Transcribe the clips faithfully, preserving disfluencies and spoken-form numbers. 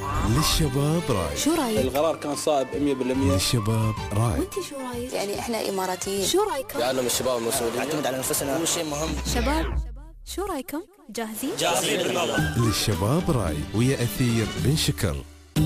للشباب راي. شو رايك؟ القرار كان صائب مية بالمية. للشباب راي. وانت شو رايك؟ يعني احنا اماراتيين. شو رايكم؟ يعلم الشباب المسؤولية، نعتمد على انفسنا، هو شيء مهم. شباب شو رايكم؟ جاهزين؟ جاهزين بالمرة. للشباب راي ويا أثير بن شكر.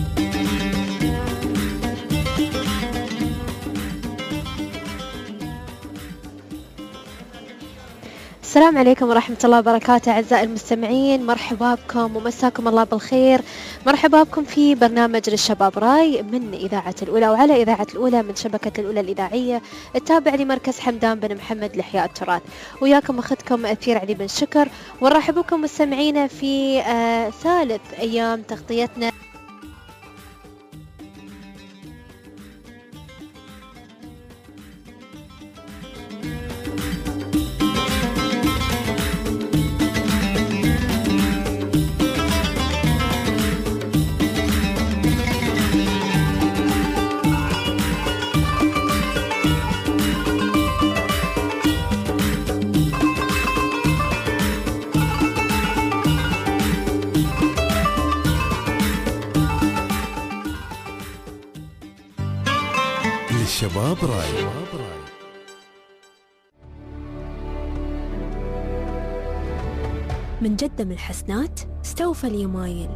السلام عليكم ورحمة الله وبركاته أعزائي المستمعين، مرحبا بكم ومساكم الله بالخير. مرحبا بكم في برنامج للشباب راي من إذاعة الأولى وعلى إذاعة الأولى من شبكة الأولى الإذاعية التابع لمركز حمدان بن محمد لإحياء التراث. وياكم أخذكم أثير علي بن شكر، ونرحب بكم مستمعينا في آه ثالث أيام تغطيتنا للشباب راي. من جدة من الحسنات استوفى اليمايل.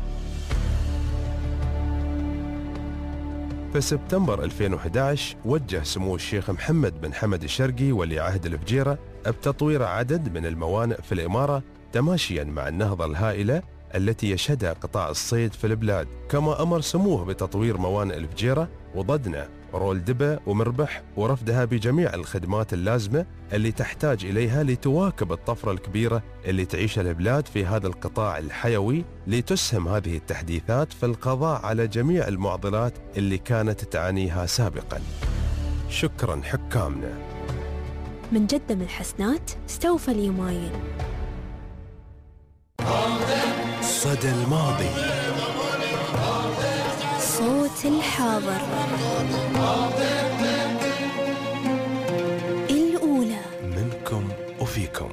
في سبتمبر ألفين وأحد عشر وجه سمو الشيخ محمد بن حمد الشرقي ولي عهد الفجيرة بتطوير عدد من الموانئ في الإمارة تماشيا مع النهضة الهائلة التي يشهدها قطاع الصيد في البلاد، كما أمر سموه بتطوير موانئ الفجيرة وضدنة ورول دبا ومربح ورفدها بجميع الخدمات اللازمة اللي تحتاج إليها لتواكب الطفرة الكبيرة اللي تعيشها البلاد في هذا القطاع الحيوي، لتسهم هذه التحديثات في القضاء على جميع المعضلات اللي كانت تعانيها سابقا. شكرا حكامنا. من جدة من الحسنات استوفى اليمايل. صدى الماضي. صوت الحاضر. الأولى منكم وفيكم.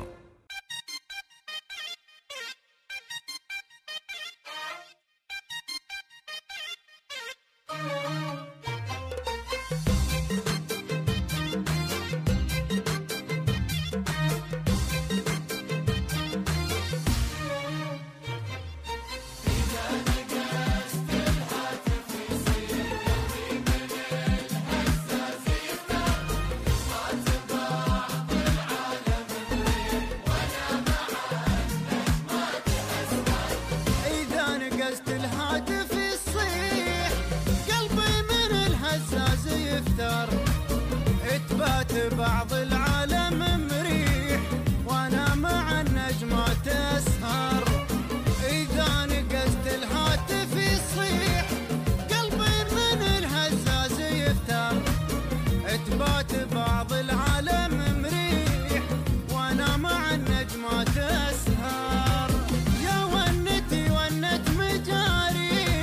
بعض العالم مريح وانا مع النجمات اسهر. اذا نقزت الهاتف يصيح قلبي من الهزاز يفتر. تبات بعض العالم مريح وانا مع النجمات اسهر. يا ونتي ونت مجاري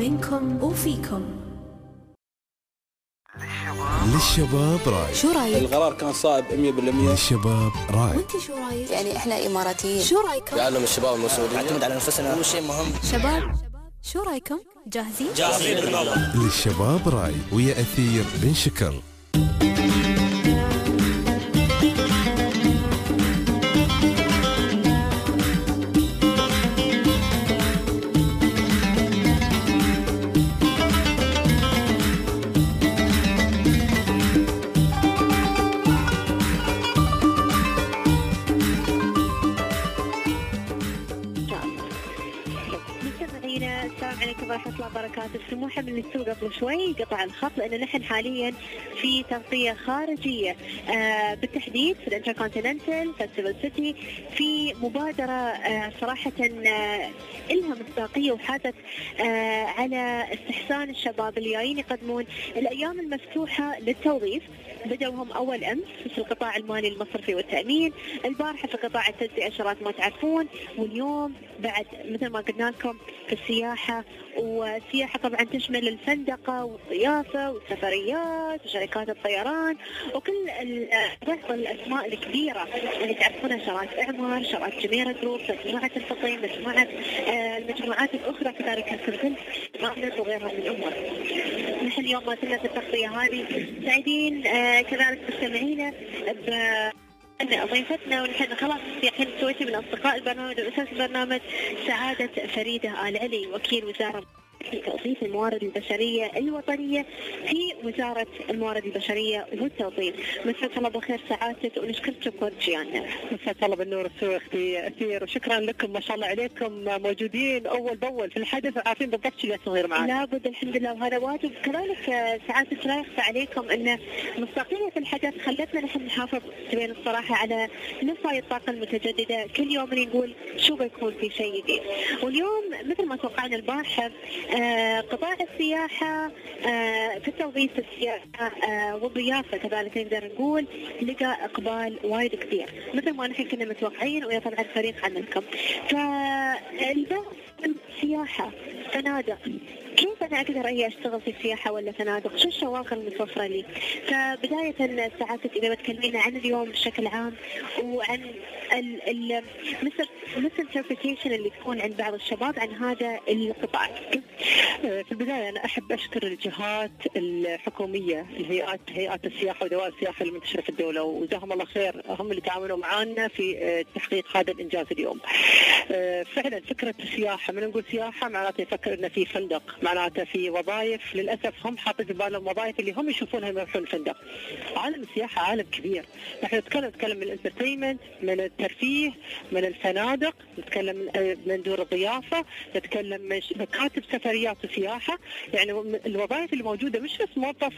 بينكم وفيكم. للشباب راي. شو رايك؟ القرار كان صائب مية بالمية. للشباب راي. وانت شو رايك؟ يعني احنا اماراتيين، شو رايكم؟ يعلم الشباب المسؤولية، نعتمد على انفسنا، هو شيء مهم. شباب شو رايكم؟ جاهزين؟ جاهزين. للشباب راي ويا أثير بن شكر. السلام عليكم ورحمة الله وبركاته. سموحة من السوق قبل شوي قطع الخط لأن نحن حاليا في تغطية خارجية آه بالتحديد في الانتركونتيننتال فيستيفال سيتي في مبادرة آه صراحة آه إلها مصداقية وحازت آه على استحسان الشباب اللي جايين يقدمون الأيام المفتوحة للتوظيف. بدأوا هم أول أمس في القطاع المالي المصرفي والتأمين، البارحة في قطاع التجزئة شرات ما تعرفون، واليوم بعد مثل ما قلنا لكم في السياحة. والسياحة طبعا تشمل الفندقة والضيافة والسفريات وشركات الطيران وكل بعض الأسماء الكبيرة اللي تعرفونها، شرات إعمار، شرات جميرة جروب، مجموعة الفطيم، مجموعة آه المجموعات الأخرى كذلك الكرفل ماغنت وغيرها من الأمور. نحن اليوم ما زلنا في التغطية هذه سعيدين آه كذلك مستمعينا ب أن ضيفتنا ونحن خلاص في حين سويتي من أصدقاء البرنامج وأساس البرنامج سعادة فريدة آل علي وكيل وزارة توظيف الموارد البشرية الوطنية في وزارة الموارد البشرية والتوظيف. مساك الله بالخير سعادتك ونشكرك بورجيانا. مساك الله بالنور السوء اختي أثير وشكرا لكم ما شاء الله عليكم موجودين أول بأول في الحدث وعارفين بالضبط شو اللي يصير معنا. لابد الحمد لله وهذا واجب. كذلك سعادتك لا يخفى عليكم أن مصداقية في الحدث خلتنا نحن نحافظ بين الصراحة على نفاي الطاقة المتجددة. كل يوم نقول شو بيكون في شيء جديد. واليوم مثل ما توقعنا البارحة آه قطاع السياحة آه في التوظيف في السياحة آه والضيافة كذلك نقدر نقول لقى إقبال وايد كبير مثل ما نحن كنا متوقعين ويا طبعا فريق عملكم. فالبعض السياحة فنادق، كيف أنا أقدر أي أشتغل في السياحة ولا فنادق؟ شو الشواغل المتوفرة لي؟ فبداية سعادتك إذا بتكلمينا عن اليوم بشكل عام وعن ال ال مثل مثل interpretation اللي تكون عند بعض الشباب عن هذا القطاع. في البداية أنا أحب أشكر الجهات الحكومية، الهيئات، هيئات السياحة ودوائر السياحة المنتشرة في الدولة وجزاهم الله خير، هم اللي تعاونوا معنا في تحقيق هذا الإنجاز اليوم. فعلا فكرة السياحة، من نقول سياحة معناته يفكر إن في فندق، معناته في وظائف. للأسف هم حاطين في بالهم وظائف اللي هم يشوفونها يروحون الفندق. عالم السياحة عالم كبير، نحن نتكلم نتكلم من الانترتينمنت، من الترفيه، من الفنادق، نتكلم من دور الضيافة، نتكلم من مكاتب سفريات وسياحة. يعني الوظائف اللي موجودة مش بس موظف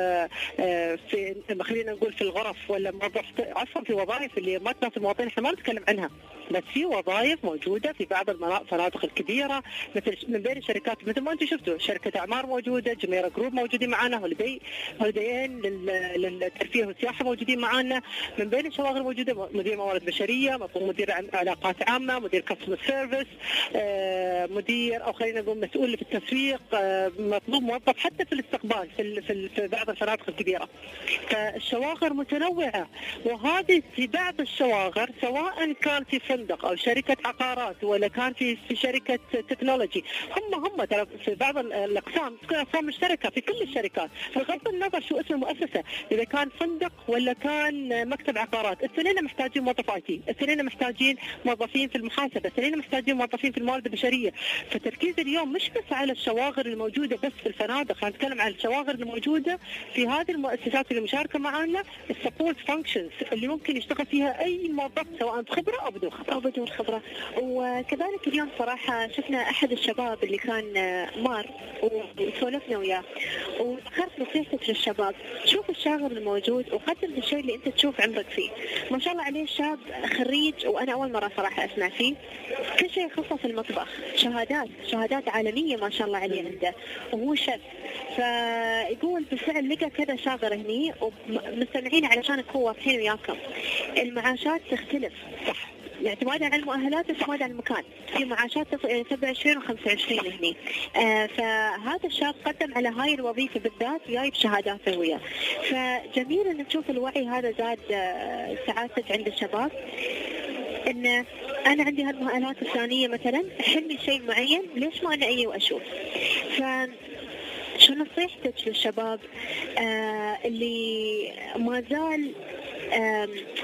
في خلينا نقول في الغرف ولا موظف، عفوا في وظائف اللي ما تناسب المواطنين احنا ما نتكلم عنها، بس في وظائف موجودة في بعض الفنادق الكبيرة مثل من بين الشركات مثل ما انتم شفتوا شركة اعمار موجودة، جميرة جروب موجودين معنا، هوليدي هوليديين للترفيه والسياحة موجودين معنا. من بين الشواغل موجودة مدير موارد بشرية، مدير علاقات عامة، مدير كاستمر سيرفيس، مدير او خلينا نقول مسؤول في التسويق، مطلوب موظف حتى في الاستقبال في, في, في بعض الفنادق الكبيرة. فالشواغر متنوعة، وهذه في بعض الشواغر سواء كان في فندق او شركة عقارات ولا كان في في شركة تكنولوجي، هم هم ترى في بعض الاقسام تكون اقسام مشتركة في كل الشركات بغض النظر شو اسم المؤسسة، اذا كان فندق ولا كان مكتب عقارات. الاثنين محتاجين موظف اي تي، الاثنين محتاجين موظفين في المحاسبة، الاثنين محتاجين موظفين في الموارد البشرية. فتركيز اليوم مش بس على الشواغر الموجودة بس في الفنادق، هنتكلم عن الشواغر الموجودة في هذه المؤسسات اللي مشاركة معنا، السبورت فانكشنز اللي ممكن يشتغل فيها اي موظف سواء بخبرة او بدون خبرة. او بدون خبرة. وكذلك اليوم صراحة شفنا احد الشباب اللي كان مار وسولفنا وياه وذكرت نصيحتك للشباب، شوف الشاغل الموجود وقدم الشيء اللي انت تشوف عمرك فيه. ما شاء الله عليه شاب خريج، وانا اول مرة صراحة اسمع فيه، كل شيء يخصه في المطبخ، شهادات شهادات عالمية ما شاء الله عليه عنده، وهو شيف. فيقول بالفعل لقى كذا شاغر هني ومستمعين علشان نكون واضحين وياكم، المعاشات تختلف. اعتمادا على المؤهلات واعتمادا على المكان. في معاشات سبعة وعشرين وخمسة وعشرين هني. آه فهذا الشاب قدم على هاي الوظيفة بالذات وياي بشهاداته وياه. فجميل ان نشوف الوعي هذا زاد آه سعادتك عند الشباب، ان انا عندي هالمؤهلات الثانية مثلا احلمي شيء معين، ليش ما انا اجي واشوف. ف شو نصيحتك للشباب آه اللي ما زال آه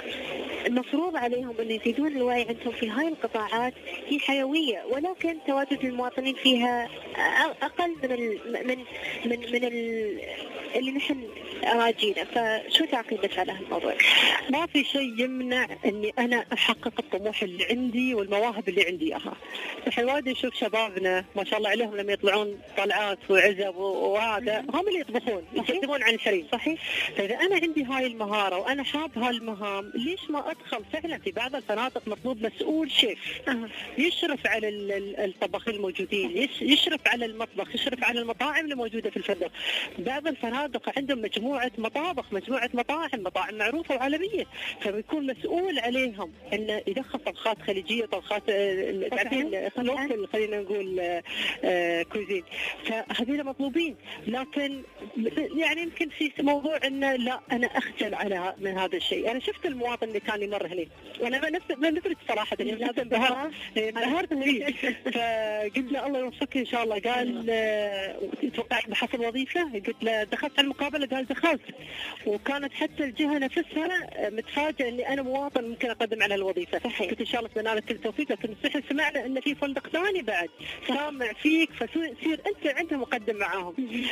المفروض عليهم أن يزيدون الوعي عندهم في هاي القطاعات؟ هي حيوية ولكن تواجد المواطنين فيها أقل من ال من من من ال اللي نحن راجينا. فشو تعقيبك على هالموضوع؟ ما في شيء يمنع اني انا احقق الطموح اللي عندي والمواهب اللي عندي اياها. نحن وايد نشوف شبابنا ما شاء الله عليهم لما يطلعون طلعات وعزب وهذا هم اللي يطبخون يقدمون عن الحريم. صحيح. فاذا انا عندي هاي المهاره وانا حاب هالمهام، ليش ما ادخل فعلا في بعض الفنادق مطلوب مسؤول شيف يشرف على الطباخين الموجودين، يشرف على المطبخ، يشرف على المطاعم اللي موجوده في الفندق. بعض الفنادق عندهم مجموعه مطابخ، مجموعه مطاعم، مطاعم معروفه وعالميه، فبيكون مسؤول عليهم انه يدخل طبخات خليجيه، طبخات تعرفين لوكل خلينا نقول كوزين. فهذول مطلوبين، لكن يعني يمكن في موضوع انه لا انا اخجل على من هذا الشيء. انا شفت المواطن اللي كان يمر هنا وانا نفس نفرت صراحه يعني هذا انبهرت انبهرت فيه. فقلت له الله يوفقك ان شاء الله. قال اتوقع بحصل وظيفه؟ قلت له دخلت على المقابله؟ قال دخلت. وكانت حتى الجهه نفسها متفاجئه اني انا مواطن ممكن اقدم على الوظيفه. قلت ان شاء الله اتمنى لك كل التوفيق، لكن صحيح سمعنا ان في فندق ثاني بعد سامع فيك، فصير انت انت مقدم معاهم.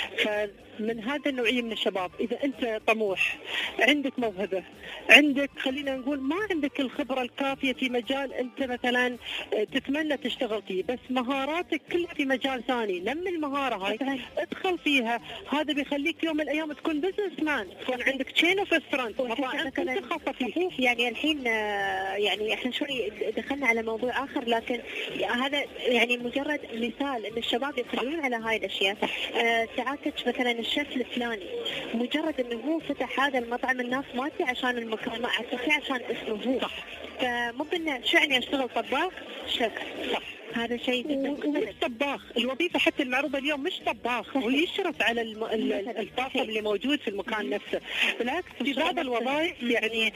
فمن هذا النوعيه من الشباب، اذا انت طموح، عندك موهبه، عندك خلينا نقول ما عندك الخبره الكافيه في مجال انت مثلا تتمنى تشتغل فيه، بس مهاراتك كلها في مجال ثاني، لم المهاره هاي ادخل فيها. هذا بيخليك يوم من الايام تكون بزنس مان، تكون عندك تشين اوف ريستورانت مطاعم انت خاصه فيه. يعني الحين يعني احنا شوي دخلنا على موضوع اخر، لكن هذا يعني مجرد مثال ان الشباب يقدرون على هاي الاشياء. آه ساعاتك مثلا الشيف الفلاني مجرد انه هو فتح هذا المطعم، الناس ما تي عشان المكان، ما تي عشان اسمه هو. صح. فمو بأنه شو يعني اشتغل طباخ شيف. صح. هذا شيء مش طباخ. الوظيفة حتى المعروضة اليوم مش طباخ، ويشرف على الطاقم اللي موجود في المكان نفسه. بالعكس في بعض الوظائف يعني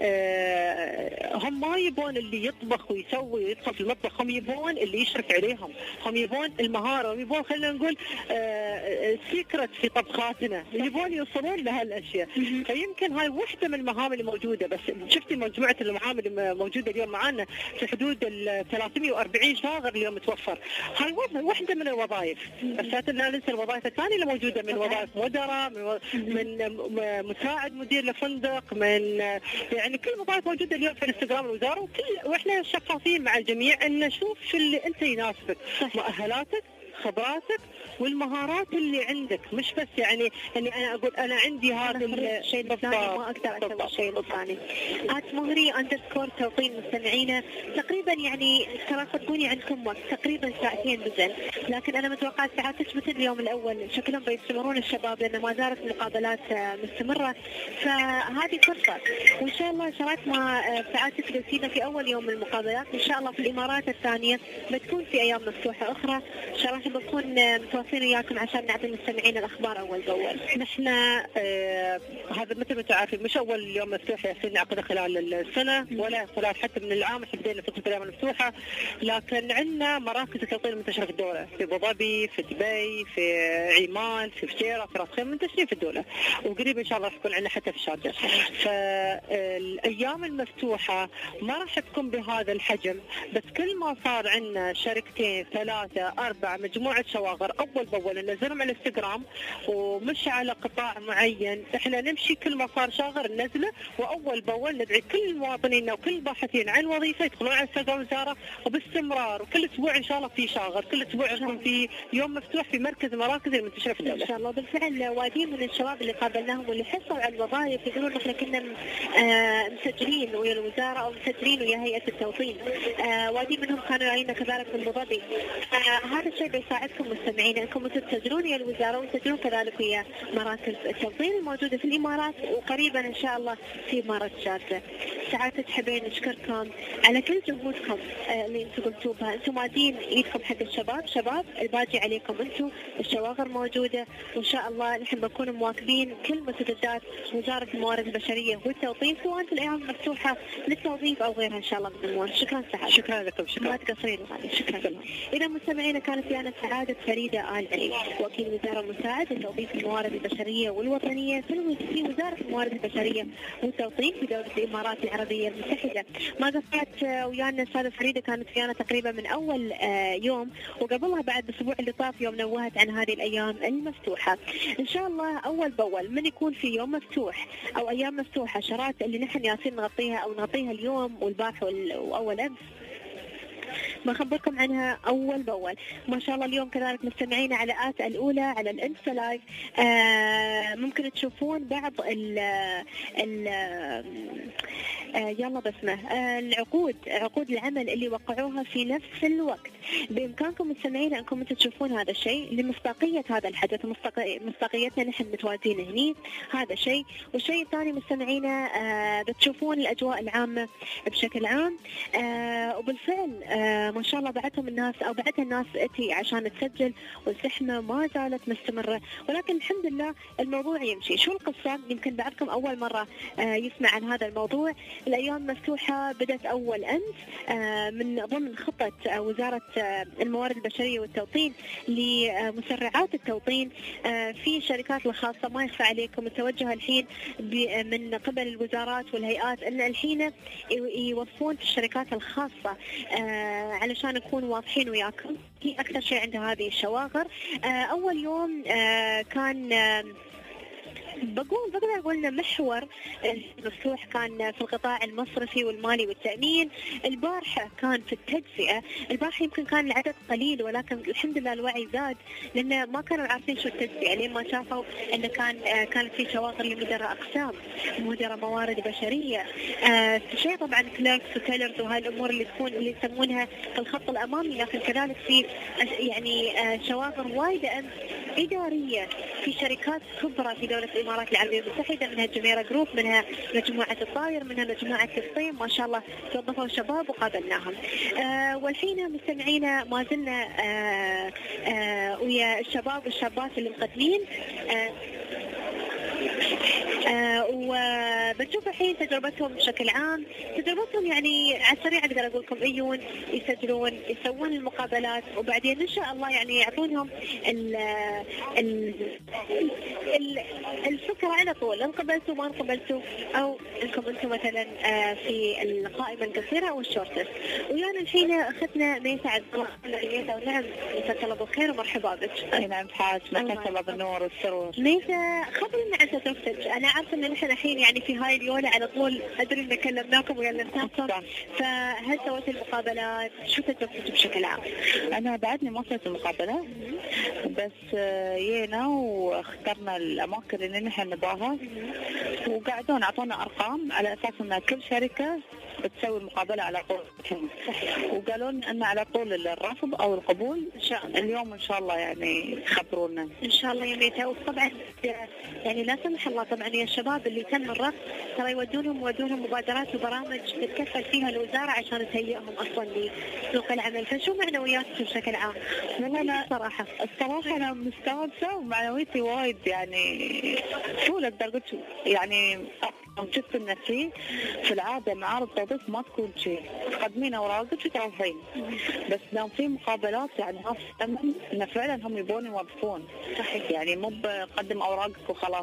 آه هم ما يبون اللي يطبخ ويسوي ويدخل في المطبخ، هم يبون اللي يشرف عليهم، هم يبون المهارة، هم يبون خلينا نقول آه سيكرت في طبخاتنا، يبون يوصلون لهالاشياء. فيمكن هاي وحدة من المهام اللي موجودة. بس شفتي مجموعة المهام اللي موجودة اليوم معنا في حدود ال ثلاثمئة وأربعين شاغر اليوم متوفر. هاي واحدة من الوظائف. بس لا ننسى الوظائف الثانية اللي موجودة، من وظائف مدراء، من مساعد مدير لفندق، من يعني كل الوظائف موجودة اليوم في الانستغرام الوزارة، وكل واحنا شفافين مع الجميع ان نشوف شو اللي انت يناسبك، مؤهلاتك، خبراتك، والمهارات اللي عندك. مش بس يعني اني انا اقول انا عندي هذا الشيء الثاني ما اقدر اسوي الشيء الثاني. ات مهري اندرسكور توطين مستمعينا. تقريبا يعني ترى صدقوني عندكم وقت تقريبا ساعتين بزن، لكن انا متوقعه ساعاتك مثل اليوم الاول شكلهم بيستمرون الشباب لان ما زالت المقابلات مستمره. فهذه فرصه، وان شاء الله شرعت ما ساعاتك بتسينا في اول يوم من المقابلات ان شاء الله في الامارات الثانيه بتكون في ايام مفتوحه اخرى. شرعت بكون متواصلين وياكم عشان نعطي المستمعين الاخبار اول باول. نحن آه هذا مثل ما تعرفين مش اول يوم مفتوح يصير نعقده خلال السنه ولا خلال حتى من العام. احنا بدينا فتره الايام المفتوحه، لكن عندنا مراكز التوطين منتشره في الدوله، في ابو ظبي، في دبي، في عمان، في فجيره، في راس خيم، منتشرين في الدوله، وقريب ان شاء الله راح يكون عندنا حتى في الشارجه. فالايام المفتوحه ما راح تكون بهذا الحجم، بس كل ما صار عندنا شركتين ثلاثه اربعه مجموعه شواغر اول باول ننزلهم على الانستغرام ومش على قطاع معين، احنا نمشي كل ما صار شاغر ننزله، واول باول ندعي كل مواطنينا وكل الباحثين عن وظيفه يدخلون على انستغرام الوزاره وباستمرار، وكل اسبوع ان شاء الله في شاغر، كل اسبوع يكون في يوم مفتوح في مركز المراكز المنتشره في الدوله. ان شاء الله. بالفعل وايدين من الشباب اللي قابلناهم واللي حصلوا على الوظائف يقولون احنا كنا آه مسجلين ويا الوزاره او مسجلين ويا هيئه التوطين. آه وايدين منهم كانوا راينا كذلك من ابو ظبي. آه هذا الشيء يساعدكم مستمعينا انكم تسجلون ويا الوزاره وتسجلون كذلك ويا مراكز التوطين الموجوده في الامارات وقريبا ان شاء الله في اماره جازه. سعادة حبين نشكركم على كل جهودكم اللي انتم قلتوها، انتم مادين ايدكم حق الشباب، شباب الباقي عليكم انتم، الشواغر موجوده وان شاء الله نحن بنكون مواكبين كل مستجدات وزاره الموارد البشريه والتوظيف سواء في الايام المفتوحه للتوظيف او غيرها ان شاء الله بالامور. شكرا سعاده. شكرا لكم. شكرا. ما تقصرين غالي. شكرا لكم. اذا مستمعينا كانت ويانا سعاده فريده آل علي وكيل وزاره مساعد لتوظيف الموارد البشريه والوطنيه في وزاره الموارد البشريه والتوظيف في دوله الامارات العربيه المتحده. ما قصرت ويانا استاذه فريده، كانت ويانا تقريبا من اول يوم وقبلها بعد الاسبوع اللي طاف يوم نوهت عن هذه الايام المفتوحه. ان شاء الله اول باول من يكون في يوم مفتوح او ايام مفتوحه شرات اللي نحن ياسين نغطيها او نغطيها اليوم والبارح واول امس بخبركم عنها اول باول. ما شاء الله اليوم كذلك مستمعين على آت الأولى على الانستا لايف آه ممكن تشوفون بعض ال ال آه يلا بسمه آه العقود عقود العمل اللي وقعوها في نفس الوقت. بإمكانكم مستمعين أنكم تشوفون هذا الشيء لمصداقية هذا الحدث، مصداقيتنا نحن متواجدين هني هذا شيء. والشيء الثاني مستمعينا آه بتشوفون الأجواء العامة بشكل عام آه وبالفعل آه ما شاء الله بعتهم الناس او بعتها الناس اتي عشان تسجل والزحمه ما زالت مستمره، ولكن الحمد لله الموضوع يمشي. شو القصه؟ يمكن بعضكم اول مره آه يسمع عن هذا الموضوع. الايام مفتوحه بدات اول امس آه من ضمن خطه آه وزاره آه الموارد البشريه والتوطين لمسرعات التوطين آه في الشركات الخاصه. ما يخفى عليكم التوجه الحين من قبل الوزارات والهيئات ان الحين يوظفون في الشركات الخاصه آه علشان نكون واضحين وياكم. هي أكثر شيء عند هذه الشواغر. آه أول يوم آه كان آه بقول بقدر أقول محور مفتوح كان في القطاع المصرفي والمالي والتأمين. البارحة كان في التدفئة. البارحة يمكن كان العدد قليل ولكن الحمد لله الوعي زاد لأن ما كانوا عارفين شو التدفئة لين ما شافوا أنه كان آه كانت في شواغر لمدراء أقسام، مدراء موارد بشرية، آه شيء طبعا كليركس وتيلرز وهاي الأمور اللي تكون اللي يسمونها الخط الأمامي، لكن كذلك في يعني آه شواغر وايدة إدارية في شركات كبرى في دولة الإمارات العربية المتحدة، منها جميرة جروب، منها مجموعة الطاير، منها مجموعة الصين. ما شاء الله توظفوا شباب وقابلناهم. آه والحين مستمعينا ما زلنا آه آه ويا الشباب والشابات اللي مقدمين آه آه وبنشوف الحين تجربتهم بشكل عام. تجربتهم يعني على السريع اقدر اقول لكم يجون يسجلون يسوون المقابلات وبعدين ان شاء الله يعني يعطونهم ال ال ال الفكره على طول ان قبلتوا ما قبلتوا او انكم انتم مثلا آه في القائمه القصيره او الشورتس. ويانا الحين اختنا ميسا عبد الله. ونعم ميسا الله بالخير ومرحبا بك. اي نعم حاج مساك الله بالنور والسرور. ميسا خبرنا عن تجربتك. انا عارفه ان نحن الحين يعني في هاي اليوله على طول ادري ان كلمناكم وكلمناكم، فهل سويت المقابلات؟ شو تجربتك بشكل عام؟ انا بعدني ما سويت المقابلات بس جينا واخترنا الاماكن اللي نحن نبغاها وقعدون اعطونا ارقام على اساس ان كل شركه بتسوي المقابله على طول وقالوا لنا ان على طول الرفض او القبول ان شاء الله اليوم ان شاء الله يعني يخبرونا ان شاء الله يا ميتا. وطبعا يعني لا سمح الله طبعا يا الشباب اللي تم الرفض ترى يودونهم يودونهم مبادرات وبرامج تتكفل فيها الوزاره عشان تهيئهم اصلا لسوق العمل. فشو معنوياتك بشكل عام؟ والله انا صراحه الصراحه انا مستانسه ومعنويتي وايد يعني شو اقدر اقول يعني شفت ان في في العاده معارض التوظيف ما تكون شيء تقدمين اوراقك وتروحين، بس لو في مقابلات يعني ناس تمام ان فعلا هم يبون يوظفون صحيح يعني مو بقدم اوراقك وخلاص.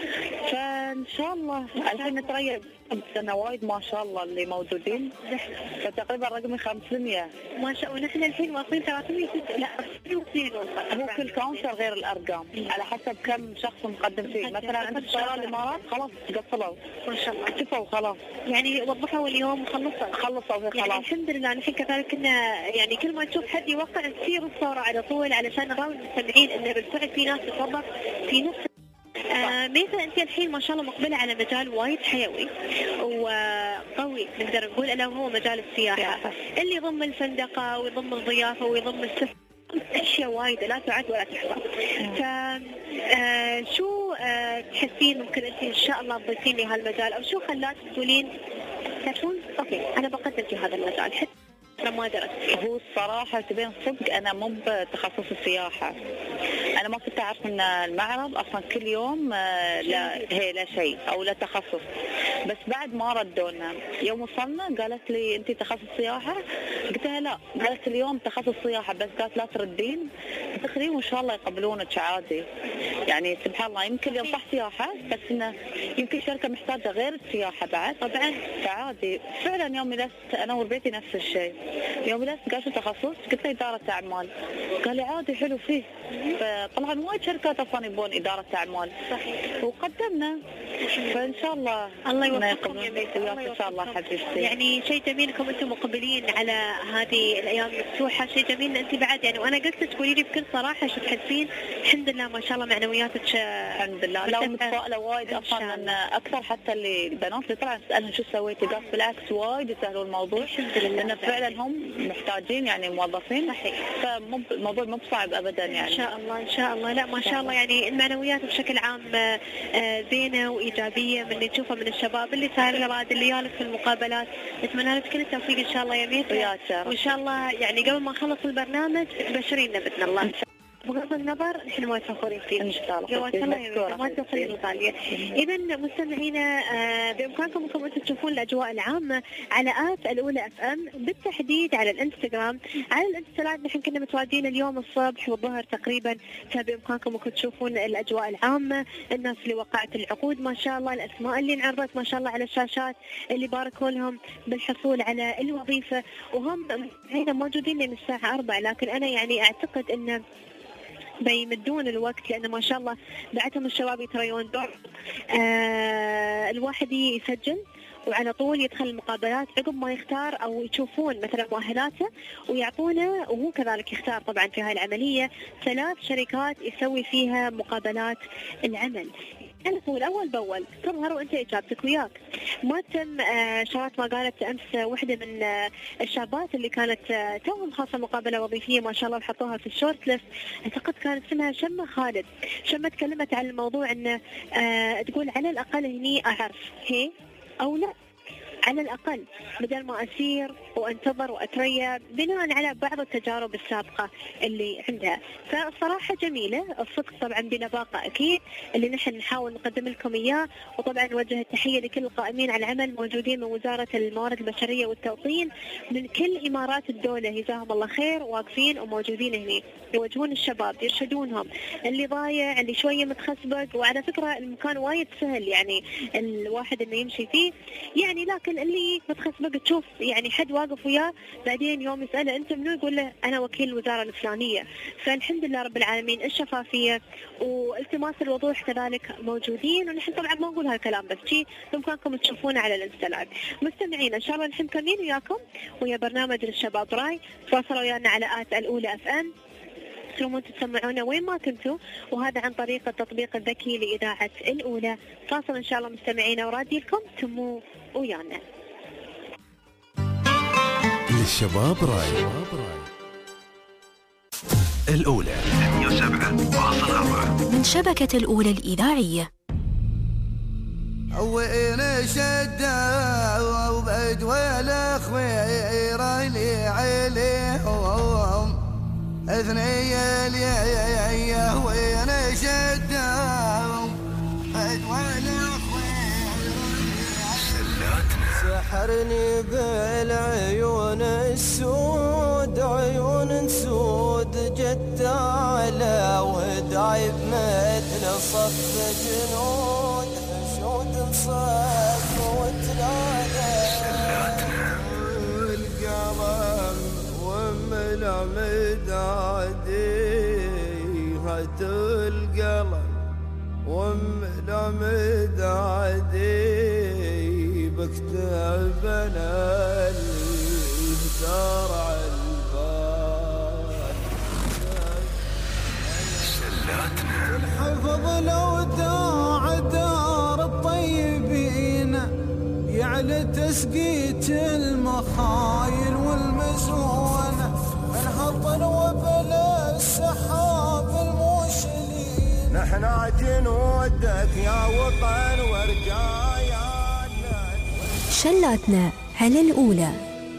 فان شاء الله الحين نتريق سنة وايد ما شاء الله اللي موجودين فتقريبا رقمي خمسمية ما شاء الله. ونحن الحين واصلين ثلاثمية لا ثلاثمية. هو كل كاونتر غير الارقام على حسب كم شخص مقدم فيه. مثلا انت تشتغل الامارات خلاص قفلوا ما شاء الله شوفوا خلاص يعني وظفوا اليوم وخلصوا خلصوا خلاص يعني الحمد لله. نحن كذلك كنا يعني كل ما نشوف حد يوقع نصير الصورة على طول علشان نراوي المستمعين ان بالفعل في ناس تتوظف في نفس آه ميسا. انت الحين ما شاء الله مقبله على مجال وايد حيوي وقوي نقدر نقول الا هو مجال السياحه اللي يضم الفندقه ويضم الضيافه ويضم السفر. أشياء وايدة لا تعد ولا تحصى. ف آه شو آه تحسين ممكن أنت إن شاء الله تضيفيني هالمجال، أو شو خلاك تقولين تعرفون أوكي أنا بقدم في هذا المجال حتى أنا ما درست؟ هو الصراحة تبين صدق أنا مو بتخصص السياحة، أنا ما كنت أعرف إن المعرض أصلا كل يوم لا هي لا شيء أو لا تخصص، بس بعد ما ردونا يوم وصلنا قالت لي أنت تخصص سياحة؟ قلت لها لا، قالت اليوم تخصص سياحة بس قالت لا تردين تقريبا وإن شاء الله يقبلونك عادي. يعني سبحان الله يمكن اليوم صح سياحة بس إنه يمكن شركة محتاجة غير السياحة بعد طبعا فعادي. فعلا يوم جلست أنا وربيتي نفس الشيء، يوم جلست قالت شو تخصص؟ قلت له إدارة أعمال، قال لي عادي حلو فيه. فطلع وايد شركات أصلا يبون إدارة أعمال صحيح وقدمنا، فإن شاء الله الله يوفقكم يا بيت إن شاء الله حبيبتي. يعني شيء جميل إنكم أنتم مقبلين على هذه الأيام المفتوحة، شيء جميل أنت بعد يعني، وأنا قلت تقولي لي بكل صراحة شو تحسين. الحمد لله ما شاء الله معنوياتك الحمد لله. لا متفائلة وايد أصلا أن أكثر حتى اللي البنات اللي طلعوا تسألهم شو سويتي، قالت بالعكس وايد يسهلوا الموضوع الحمد لله، لأن فعلا هم محتاجين يعني موظفين صحيح، فالموضوع مو بصعب أبدا يعني. إن شاء الله إن شاء الله. لا ما شاء الله يعني المعنويات بشكل عام زينة وإيجابية من اللي نشوفه من الشباب اللي صار راد اللي يالف في المقابلات. نتمنى لك كل التوفيق إن شاء الله يا ميتا، وإن شاء الله يعني قبل ما نخلص البرنامج تبشرينا بإذن الله. بغض النظر نحن ما فخورين فيه ان شاء الله. جوات الله يا ما توصلين الغالية. اذا مستمعينا بامكانكم انكم انتم تشوفون الاجواء العامه على آت الاولى اف ام، بالتحديد على الانستغرام. على الانستغرام نحن كنا متواجدين اليوم الصبح والظهر تقريبا، فبامكانكم انكم تشوفون الاجواء العامه، الناس اللي وقعت العقود ما شاء الله، الاسماء اللي انعرضت ما شاء الله على الشاشات، اللي باركوا لهم بالحصول على الوظيفه، وهم هنا موجودين من الساعه أربعة. لكن انا يعني اعتقد ان بيمدون الوقت، لأن ما شاء الله بعدهم الشباب يتريون دور آه الواحد يسجل وعلى طول يدخل المقابلات عقب ما يختار أو يشوفون مثلا مؤهلاته ويعطونه، وهو كذلك يختار طبعا في هاي العملية ثلاث شركات يسوي فيها مقابلات العمل. أنا أقول أول بأول تظهر وأنت إجابتك وياك. ما تم آه شرط ما قالت أمس واحدة من آه الشابات اللي كانت آه توهم خاصة مقابلة وظيفية ما شاء الله وحطوها في الشورت ليست، أعتقد كانت اسمها شمة خالد. شمة تكلمت عن الموضوع أن آه تقول على الأقل هني أعرف هي أو لا، على الأقل بدل ما أسير وأنتظر وأتريا بناء على بعض التجارب السابقة اللي عندها. فالصراحة جميلة الصدق طبعا بلباقة أكيد اللي نحن نحاول نقدم لكم إياه. وطبعا نوجه التحية لكل القائمين على العمل موجودين من وزارة الموارد البشرية والتوطين من كل إمارات الدولة، جزاهم الله خير، واقفين وموجودين هنا يوجهون الشباب يرشدونهم، اللي ضايع اللي شوية متخسبق. وعلى فكرة المكان وايد سهل يعني الواحد إنه يمشي فيه يعني، لكن اللي متخسبق تشوف يعني حد واقف وياه بعدين يوم يسأله أنت منو يقول له أنا وكيل الوزارة الفلانية. فالحمد لله رب العالمين الشفافية والتماس الوضوح كذلك موجودين. ونحن طبعا ما نقول هالكلام بس شيء بإمكانكم تشوفونه على الانستغرام. مستمعين إن شاء الله نحن مكملين وياكم ويا برنامج الشباب راي. تواصلوا ويانا على آت الأولى اف ام، تقدرون تسمعونا وين ما كنتوا، وهذا عن طريق التطبيق الذكي لإذاعة الأولى. تواصلوا إن شاء الله مستمعينا ورادي لكم تموا ويانا. للشباب راي الأولى مئة وسبعة فاصلة أربعة من شبكة الأولى الإذاعية. وين شدة وبعد والأخوير اللي عليهم اثنية ليه وين شدة وبعد والأخوير سحرني بالعيون السود، عيون سود جت على ودايب مثل صف جنود، حشود صف وتلاقى القلم وملا مدادي هات القلم وملا مدادي بكتب انا الهدار على البال الحفظ لو داع دار الطيبين يعني تسقيت المخايل والمزونة انهض وبلا السحاب الموشلين، نحن جنودك يا وطن ورجاياتنا. شلاتنا على الأولى.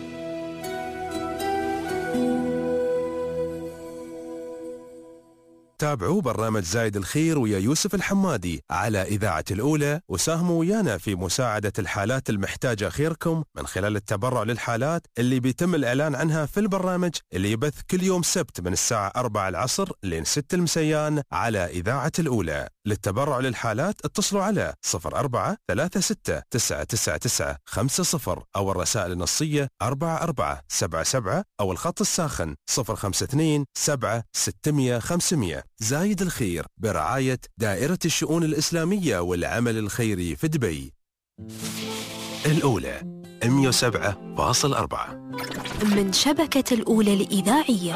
تابعوا برنامج زايد الخير ويا يوسف الحمادي على إذاعة الأولى، وساهموا ويانا في مساعدة الحالات المحتاجة خيركم من خلال التبرع للحالات اللي بيتم الإعلان عنها في البرنامج اللي يبث كل يوم سبت من الساعة أربعة العصر لين ستة المسيان على إذاعة الأولى. للتبرع للحالات اتصلوا على صفر أربعة ثلاثة ستة تسعة تسعة تسعة خمسة صفر أو الرسائل النصية أربعة أربعة سبعة سبعة أو الخط الساخن صفر خمسة اثنين سبعة ستمية خمسمية. زايد الخير برعاية دائرة الشؤون الإسلامية والعمل الخيري في دبي. الأولى مئة وسبعة فاصلة أربعة من شبكة الأولى الإذاعية.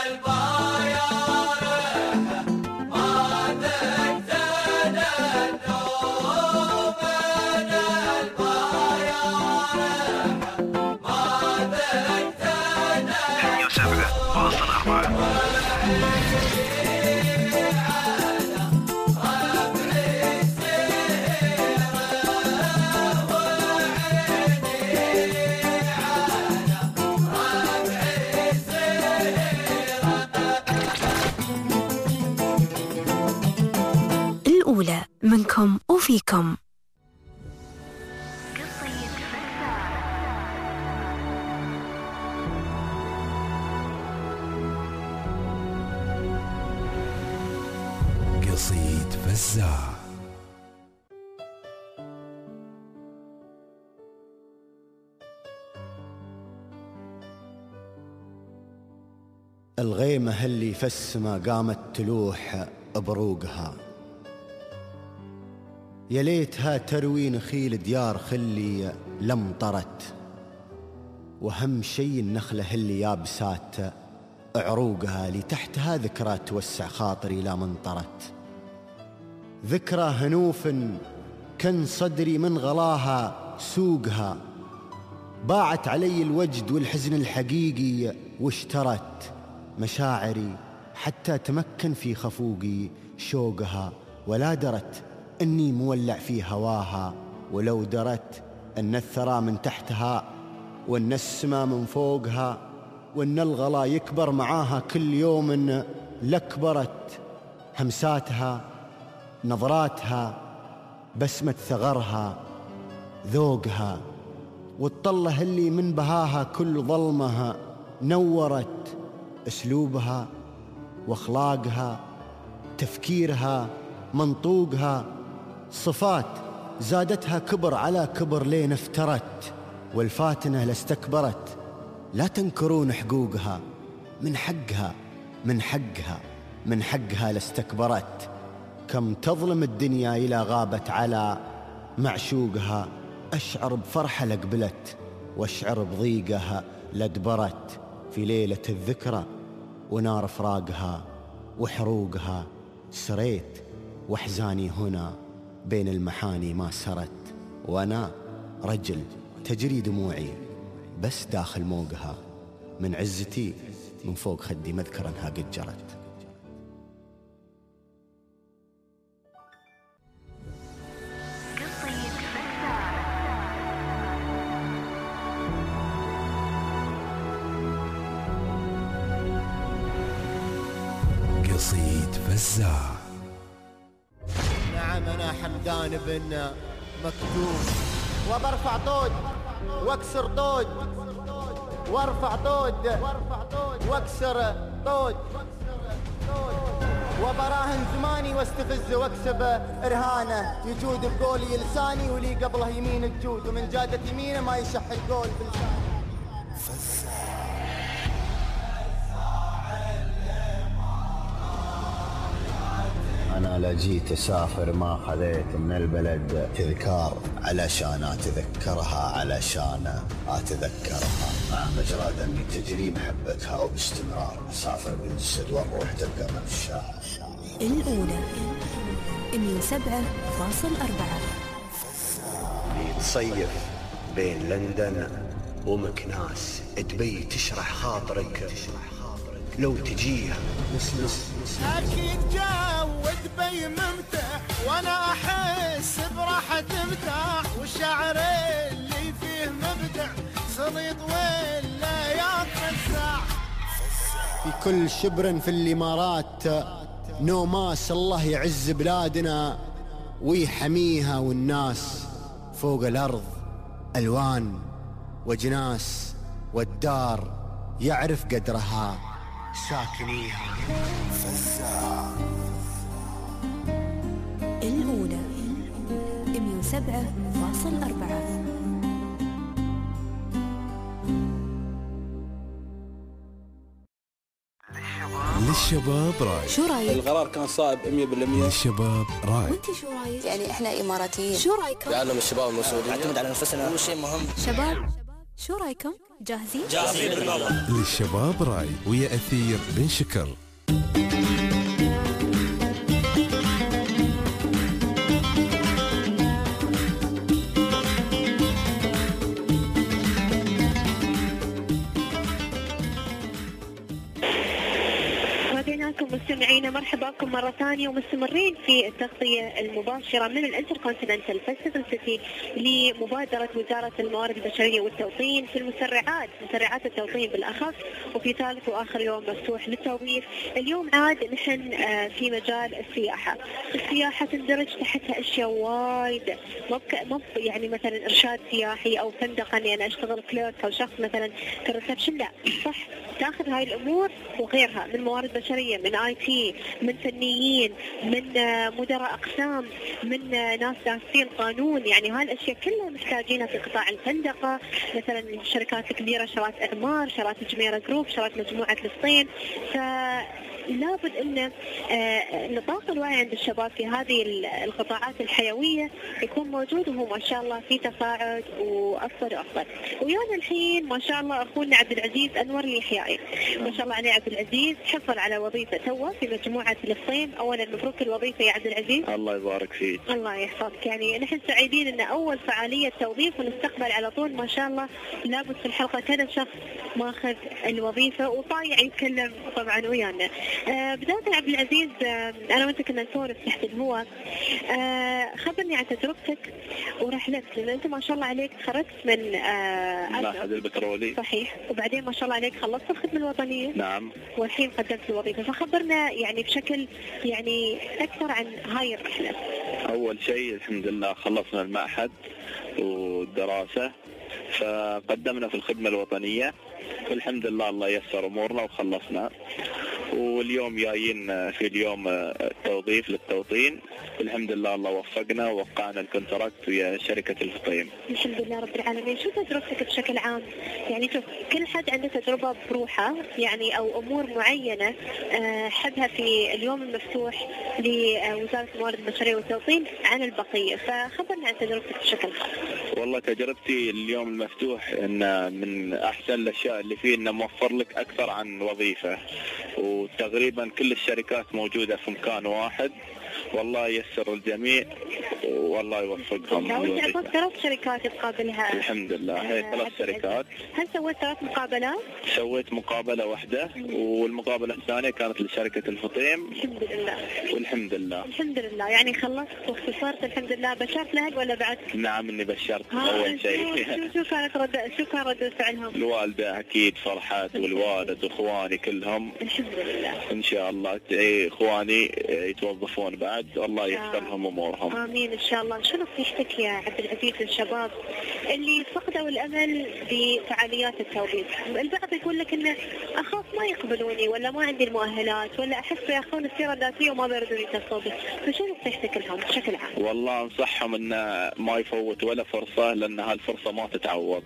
الأولى منكم وفيكم. قصيد فزاع. الغيمة اللي في السما قامت تلوح بروقها، يا ليتها تروي نخيل ديار خلي لم طرت، وهم شي النخلة اللي يابسات عروقها، اللي تحتها ذكرى توسع خاطري لا منطرت، ذكرى هنوف كان صدري من غلاها سوقها، باعت علي الوجد والحزن الحقيقي واشترت مشاعري حتى تمكن في خفوقي شوقها، ولا درت أني مولع في هواها، ولو درت أن الثرى من تحتها وأن السما من فوقها، وأن الغلا يكبر معاها كل يوم لكبرت، همساتها نظراتها بسمة ثغرها ذوقها، والطلة اللي من بهاها كل ظلمها نورت، أسلوبها وأخلاقها تفكيرها منطوقها، صفات زادتها كبر على كبر لين افترت، والفاتنة لاستكبرت، لا تنكرون حقوقها، من حقها من حقها من حقها لاستكبرت، كم تظلم الدنيا إلى غابت على معشوقها، أشعر بفرحة لقبلت وأشعر بضيقها لدبرت، في ليلة الذكرى ونار فراقها وحروقها، سريت وأحزاني هنا بين المحاني ما سرت، وأنا رجل تجري دموعي بس داخل موقها، من عزتي من فوق خدي مذكر أنها قد جرت. قصيد فزاع. نعم أنا حمدان بن مكتوب، وبرفع طود واكسر طود، وارفع طود واكسر طود، وبراهن زماني واستفز واكسب رهانه، يجود بقولي لساني ولي قبله يمين الجود، ومن جادة يمينه ما يشح القول بلسانه. أنا لا جيت أسافر ما خذيت من البلد تذكار، علشان أتذكرها علشان أتذكرها، مع مجرى دمي تجري محبتها وباستمرار، أسافر بالجسد والروح تبقى من الشاعر. الأولى مئة وسبعة فاصلة أربعة. تصيف بين لندن ومكناس، دبي تشرح خاطرك لو تجيها أكيد جود بي ممتع وأنا أحس براحة تمتع والشعر اللي فيه مبدع صليط ولا يتفزع. في كل شبر في الإمارات نوماس الله يعز بلادنا ويحميها، والناس فوق الأرض ألوان وجناس، والدار يعرف قدرها ساكنيها. فزاع الأولى مئة وسبعة فاصل أربعة. للشباب راي. شو رايك؟ القرار كان صائب مية بالمية. للشباب راي. وانت شو رايك؟ يعني احنا اماراتيين. شو رايكم؟ لأنهم الشباب المسؤولين نعتمد على نفسنا، هو شيء مهم. شباب شو رايكم؟ جاهزين؟ جاهزين بالضبط. للشباب راي ويا أثير بن شكر. مستمعينا مرحبا بكم مرة ثانية ومستمرين في التغطية المباشرة من الانتركونتيننتال فيستيفال سيتي لمبادرة وزارة الموارد البشرية والتوطين في المسرعات، مسرعات التوطين بالأخص، وفي ثالث وآخر يوم مفتوح للتوظيف. اليوم عاد نحن في مجال السياحة. السياحة تندرج تحتها أشياء وايد، مو يعني مثلا إرشاد سياحي أو فندقة إني أنا أشتغل كليرك أو شخص مثلا كريسبشن، لا صح، تاخذ هاي الأمور وغيرها من موارد بشرية، من آي تي، من فنيين، من مدراء أقسام، من ناس دارسين قانون. يعني هاي الأشياء كلها محتاجينها في قطاع الفندقة، مثلا الشركات الكبيرة، شركات إعمار، شركات الجميرة جروب، شركات مجموعة الصين. ف لابد أن نطاق الوعي عند الشباب في هذه القطاعات الحيوية يكون موجود، وهو ما شاء الله في تصاعد وأفضل وأفضل. ويانا الحين ما شاء الله أخونا عبد العزيز أنور اليحيائي، ما شاء الله عليه عبد العزيز، حصل على وظيفة توه في مجموعة الصين. أولا مبروك الوظيفة يا عبد العزيز. الله يبارك فيك. الله يحفظك. يعني نحن سعيدين أن أول فعالية توظيف ونستقبل على طول ما شاء الله. لابد في الحلقة كذا شخص ماخذ الوظيفة وطايع يتكلم طبعا ويانا. آه بداية عبد العزيز، آه أنا وأنت كنا نسولف تحت الهواء، آه خبرني عن تجربتك ورحلتك، لأن أنت ما شاء الله عليك خرجت من آه المعهد البترولي. صحيح، وبعدين ما شاء الله عليك خلصت الخدمة الوطنية. نعم. والحين قدمت الوظيفة، فخبرنا يعني بشكل يعني أكثر عن هاي الرحلة. أول شيء الحمد لله خلصنا المعهد والدراسة، فقدمنا في الخدمة الوطنية والحمد لله الله يسر أمورنا وخلصنا. واليوم جايين في اليوم التوظيف للتوطين، الحمد لله الله وفقنا ووقعنا الكونتراكت ويا شركة الفطيم. الحمد لله رب العالمين. شو تجربتك بشكل عام؟ يعني شوف، كل حد عنده تجربة بروحه يعني، أو أمور معينة حبها في اليوم المفتوح لوزارة الموارد البشرية والتوطين عن البقية، فخبرنا عن تجربتك بشكل خاص. والله تجربتي اليوم المفتوح إن من أحسن الأشياء اللي فيه إنه موفر لك أكثر عن وظيفة، وتقريبا كل الشركات موجودة في مكان واحد، والله ييسر الجميع والله يوفقهم. وانت عطيت ثلاث شركات تقابلها؟ الحمد لله هي ثلاث شركات. هل سويت ثلاث مقابلات؟ سويت مقابلة واحدة، والمقابلة الثانية كانت لشركة الفطيم. الحمد لله. والحمد لله. الحمد لله. يعني خلصت واختصرت الحمد لله. بشرت لأهل ولا بعد؟ نعم اني بشرت اول شيء. شو كانت رد شو كان رد فعلهم؟ الوالدة اكيد فرحت، والوالد واخواني كلهم. الحمد لله. ان شاء الله اخواني يتوظفون بعد، الله ييسر لهم امورهم. امين ان شاء الله. شو نصيحتك يا عبد العزيز للشباب اللي فقدوا الامل بفعاليات التوظيف؟ البعض يقول لك انه اخاف ما يقبلوني، ولا ما عندي المؤهلات، ولا احس ياخذون السيره الذاتيه وما بيردون يتصلوا بي، فشو نصيحتك لهم بشكل عام؟ والله انصحهم انه ما يفوت ولا فرصه، لان هالفرصه ما تتعوض.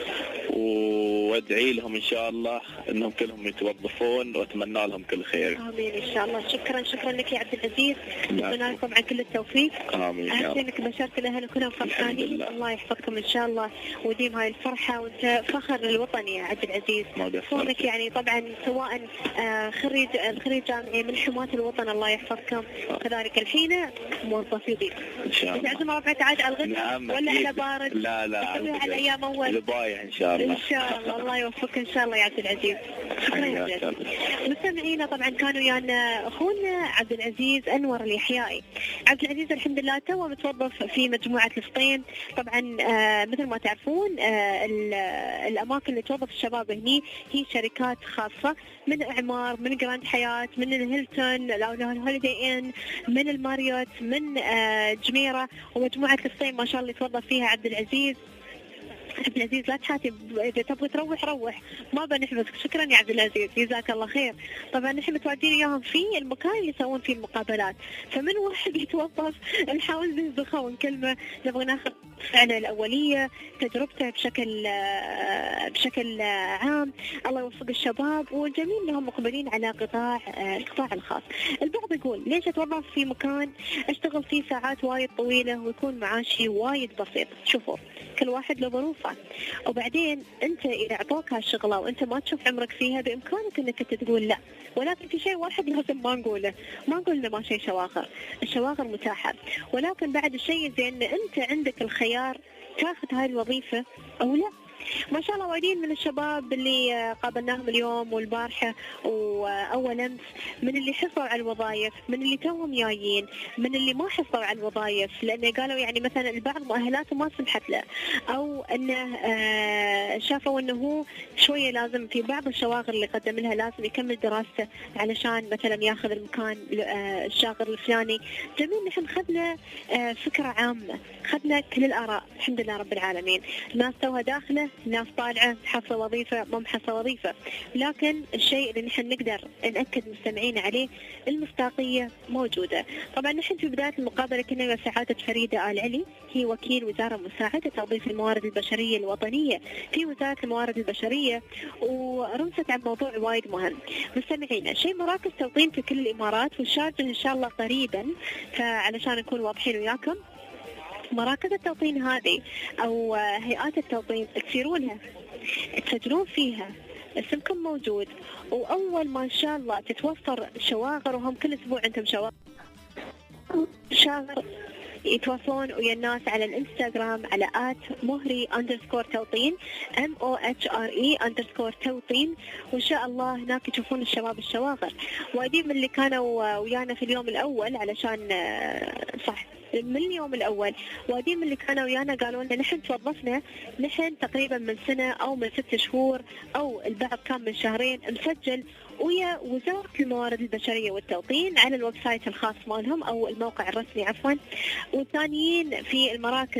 وادعي لهم ان شاء الله انهم كلهم يتوظفون، واتمنى لهم كل خير. امين ان شاء الله. شكرا شكرا لك يا عبد العزيز، اتمنى لكم عن كل التوفيق. امين. احسنك بشرت الاهل كلهم فرحانين، الله يحفظكم ان شاء الله ويديم هاي الفرحه، وانت فخر للوطن يا عبد العزيز. كونك يعني طبعا سواء خريج خريج جامعي من حماة الوطن، الله يحفظكم، كذلك الحين موظف يضيف ان شاء الله. تعزم ربع تعاد على الغد نعم ولا على بارد؟ لا لا على ايام اول البايع ان شاء الله. ان شاء الله الله يوفقك ان شاء الله يا عبد العزيز. شكرا يا عبد العزيز. مستمعينا طبعا كانوا ويانا اخونا عبد العزيز انور اليحيائي. عبد العزيز الحمد لله تو متوظف في مجموعه الفطين. طبعا آه مثل ما تعرفون آه الاماكن اللي توظف الشباب هني هي شركات خاصه، من اعمار، من جراند حياه، من الهيلتون، الهوليدي ان، من الماريوت، من آه جميره، ومجموعه الفطين ما شاء الله اللي توظف فيها عبد العزيز. عبد العزيز لا تحاتي، اذا تبغى تروح روح، ما بنحبسك. شكرا يا عبد العزيز، جزاك الله خير. طبعا نحن متواجدين اياهم في المكان اللي يسوون فيه المقابلات، فمن واحد يتوظف نحاول نزخه ونكلمه، نبغى ناخذ فعله الاوليه، تجربته بشكل بشكل عام. الله يوفق الشباب، والجميل انهم مقبلين على قطاع القطاع الخاص. البعض يقول ليش اتوظف في مكان اشتغل فيه ساعات وايد طويله ويكون معاشي وايد بسيط؟ شوفوا كل واحد له ظروفه، وبعدين انت اذا اعطوك هالشغله وانت ما تشوف عمرك فيها بامكانك انك انت تقول لا، ولكن في شيء واحد لازم ما نقوله، ما نقول انه ما شيء شواغر، الشواغر متاحه، ولكن بعد الشيء زين ان انت عندك الخيار تاخذ هاي الوظيفه او لا. ما شاء الله وايدين من الشباب اللي قابلناهم اليوم والبارحة وأول أمس، من اللي حصلوا على الوظائف، من اللي توهم جايين، من اللي ما حصلوا على الوظائف لأنه قالوا يعني مثلا البعض مؤهلاته ما سمحت له، أو أنه شافوا أنه هو شوية لازم في بعض الشواغر اللي قدم لها لازم يكمل دراسته علشان مثلا ياخذ المكان الشاغر الفلاني. جميل نحن خذنا فكرة عامة، خذنا كل الآراء الحمد لله رب العالمين. الناس توها داخله، الناس طالعة حصل وظيفة ما محصل وظيفة، لكن الشيء اللي نحن نقدر نأكد مستمعين عليه المصداقية موجودة. طبعا نحن في بداية المقابلة كنا مع سعادة فريدة آل علي، هي وكيل وزارة مساعدة توظيف الموارد البشرية الوطنية في وزارة الموارد البشرية، ورمزت عن موضوع وايد مهم. مستمعينا شيء مراكز توطين في كل الإمارات والشارجة إن شاء الله قريبا، فعلشان نكون واضحين وياكم مراكز التوطين هذه أو هيئات التوطين تصيرونها تسجلون فيها، اسمكم موجود، وأول ما إن شاء الله تتوفر شواغر، وهم كل أسبوع عندهم شواغر شاغر يتواصلون ويا الناس على الانستغرام على آت مهري أندرسكور توطين ام او اتش ار اي أندرسكور توطين، وإن شاء الله هناك تشوفون الشباب الشواغر. وأديب من اللي كانوا ويانا في اليوم الأول علشان صح من اليوم الأول، وأديم اللي كانوا ويانا قالوا لنا نحن توظفنا نحن تقريبا من سنة أو من ست شهور أو البعض كان من شهرين مسجل ويا وزارة الموارد البشرية والتوطين على الويب سايت الخاص مالهم أو الموقع الرسمي عفوا، والثانيين في المراكز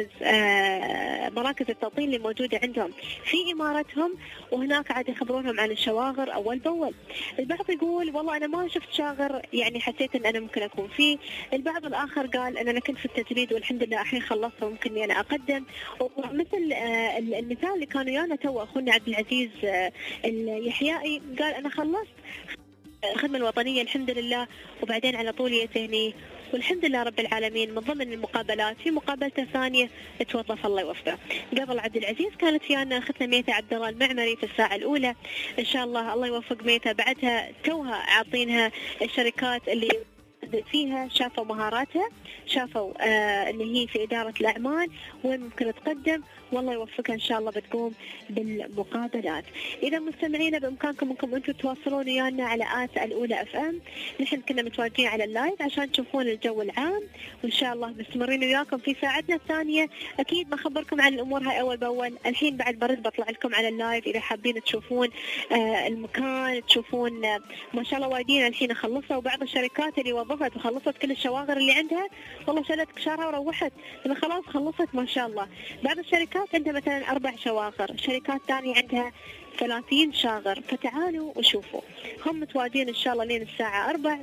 آه مراكز التوطين اللي موجودة عندهم في إمارتهم، وهناك عاد يخبرونهم عن الشواغر أول بأول. البعض يقول والله أنا ما شفت شاغر يعني حسيت أن أنا ممكن أكون فيه، البعض الآخر قال أن أنا كنت في التجريد والحمد لله الحين خلصت وممكن أني أنا أقدم. ومثل آه المثال اللي كانوا ويانا تو أخونا عبد العزيز آه اليحيائي قال أنا خلصت الخدمة الوطنية الحمد لله، وبعدين على طول يتهني والحمد لله رب العالمين. من ضمن المقابلات في مقابلته ثانية توظف الله يوفقه. قبل عبد العزيز كانت ويانا اختنا ميثا عبد الله المعمري في الساعة الأولى، إن شاء الله الله يوفق ميثا. بعدها توها عاطينها الشركات اللي فيها شافوا مهاراتها، شافوا آه اللي هي في إدارة الأعمال وين ممكن تقدم، والله يوفقها إن شاء الله بتقوم بالمقابلات. إذا مستمعينا بإمكانكم أنكم أنتم تواصلون ويانا على آت الأولى أف أم، نحن كنا متواجدين على اللايف عشان تشوفون الجو العام، وإن شاء الله مستمرين وياكم في ساعتنا الثانية. أكيد بخبركم عن الأمور هاي أول بأول. الحين بعد برد بطلع لكم على اللايف إذا حابين تشوفون آه المكان، تشوفون آه ما شاء الله وايدين الحين خلصوا، وبعض الشركات اللي وظفت وخلصت كل الشواغر اللي عندها والله شالت كشارها وروحت لأن خلاص خلصت ما شاء الله. بعض الشركات عندها مثلا أربع شواغر، شركات ثانية عندها ثلاثين شاغر، فتعالوا وشوفوا. هم متواجدين إن شاء الله لين الساعة أربع،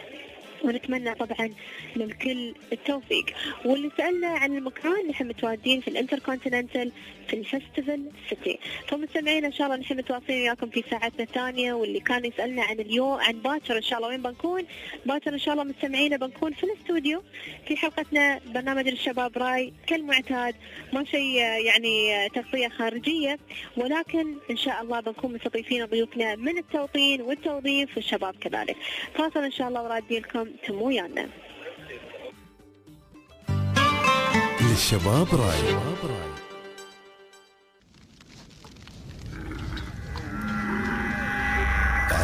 ونتمنى طبعا للكل التوفيق. واللي سألنا عن المكان نحن متواجدين في الانتركونتيننتال في الفستيفال سيتي، فمستمعين ان شاء الله نحن متواصلين وياكم في ساعتنا الثانيه. واللي كان يسألنا عن اليوم عن باكر ان شاء الله وين بنكون، باكر ان شاء الله مستمعينا بنكون في الاستوديو في حلقتنا برنامج الشباب راي كالمعتاد، ما شيء يعني تغطية خارجية، ولكن ان شاء الله بنكون مستضيفين ضيوفنا من التوطين والتوظيف والشباب كذلك. فاصل ان شاء الله ورادي لكم تمو ويانا. للشباب راي.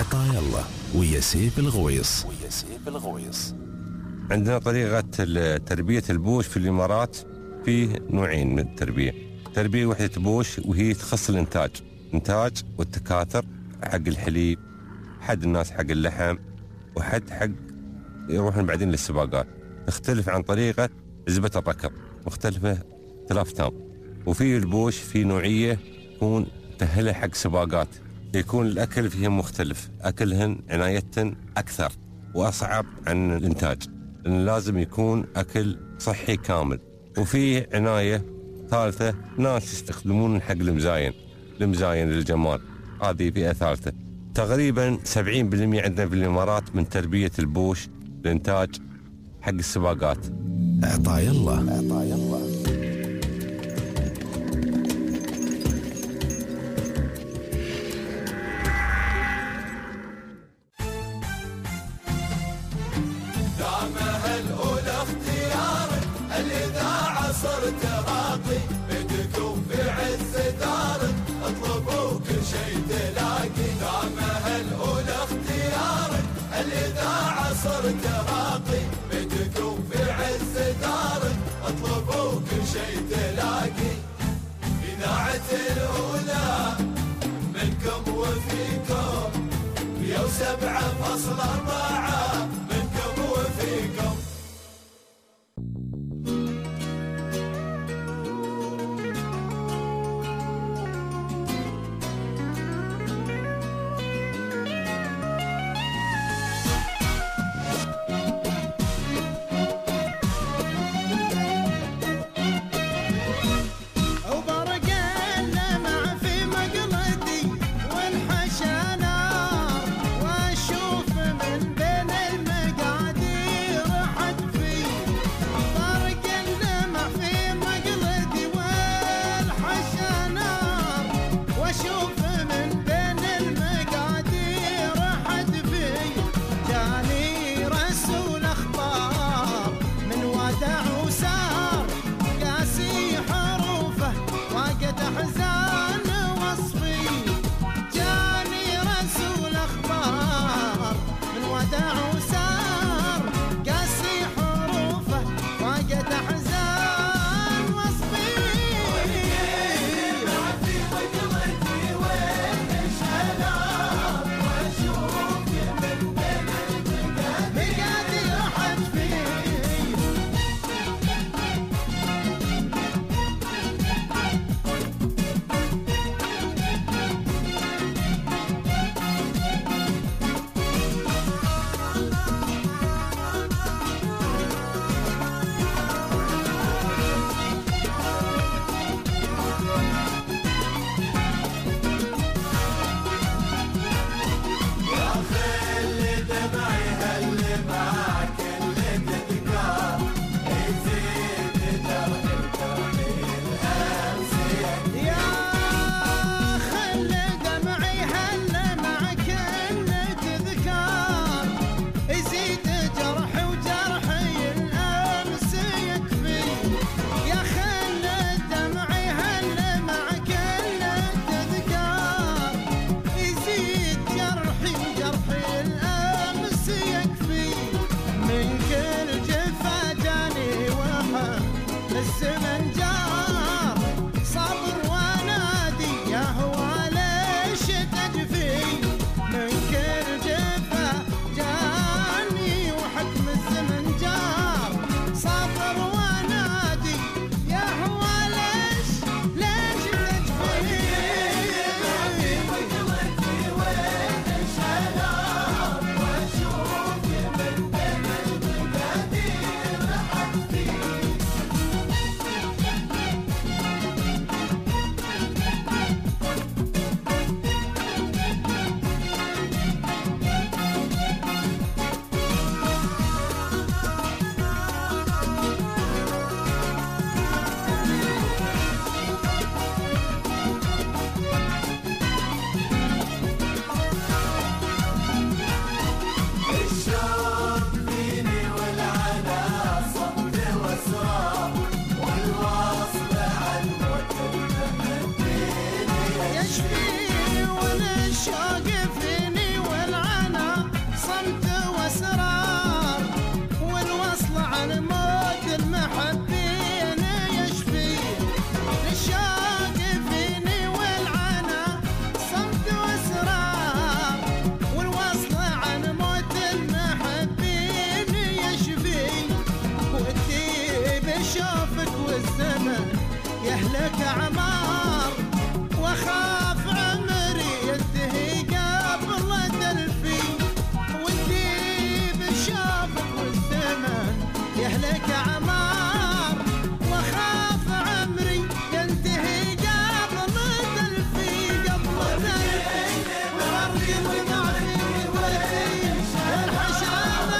عطايا الله ويا سيف الغويص. ويا سيف الغويص. عندنا طريقة تربية البوش في الإمارات في نوعين من التربية. تربية وحدة بوش وهي تخص الإنتاج، إنتاج والتكاثر حق الحليب، حد الناس حق اللحم، وحد حق يروحون بعدين للسباقات. تختلف عن طريقة عزبة الركض، مختلفة ثلاث تام. وفي البوش في نوعية تكون تأهلها حق سباقات، يكون الأكل فيها مختلف، أكلهن عنايتهن أكثر وأصعب عن الإنتاج، لأن لازم يكون أكل صحي كامل. وفي عناية ثالثة ناس يستخدمون حق المزاين، المزاين للجمال، هذه فئة ثالثة. تقريبا سبعين بالمئة عندنا في الإمارات من تربية البوش لإنتاج حق السباقات. عطايا الله. عطايا الله. صرت راقي بدكم في عز دارك، اطلبوا كل شيء تلاقي. دامها الاولى اختيارك، الاذاعه صرت راقي بدكم في عز دارك، اطلبوا كل شيء تلاقي. اذاعه الاولى منكم وفيكم، مية وسبعة فاصلة أربعة منكم وفيكم. وانحشى نار واشوف من بين بشوفك والزمن يهلك عمار، واخاف عمري ينتهي قبل دلفي، ودي بشوفك والزمن يهلك عمار، واخاف عمري ينتهي قبل دلفي، قبل دلفي وفرق وما في ولي الحشرات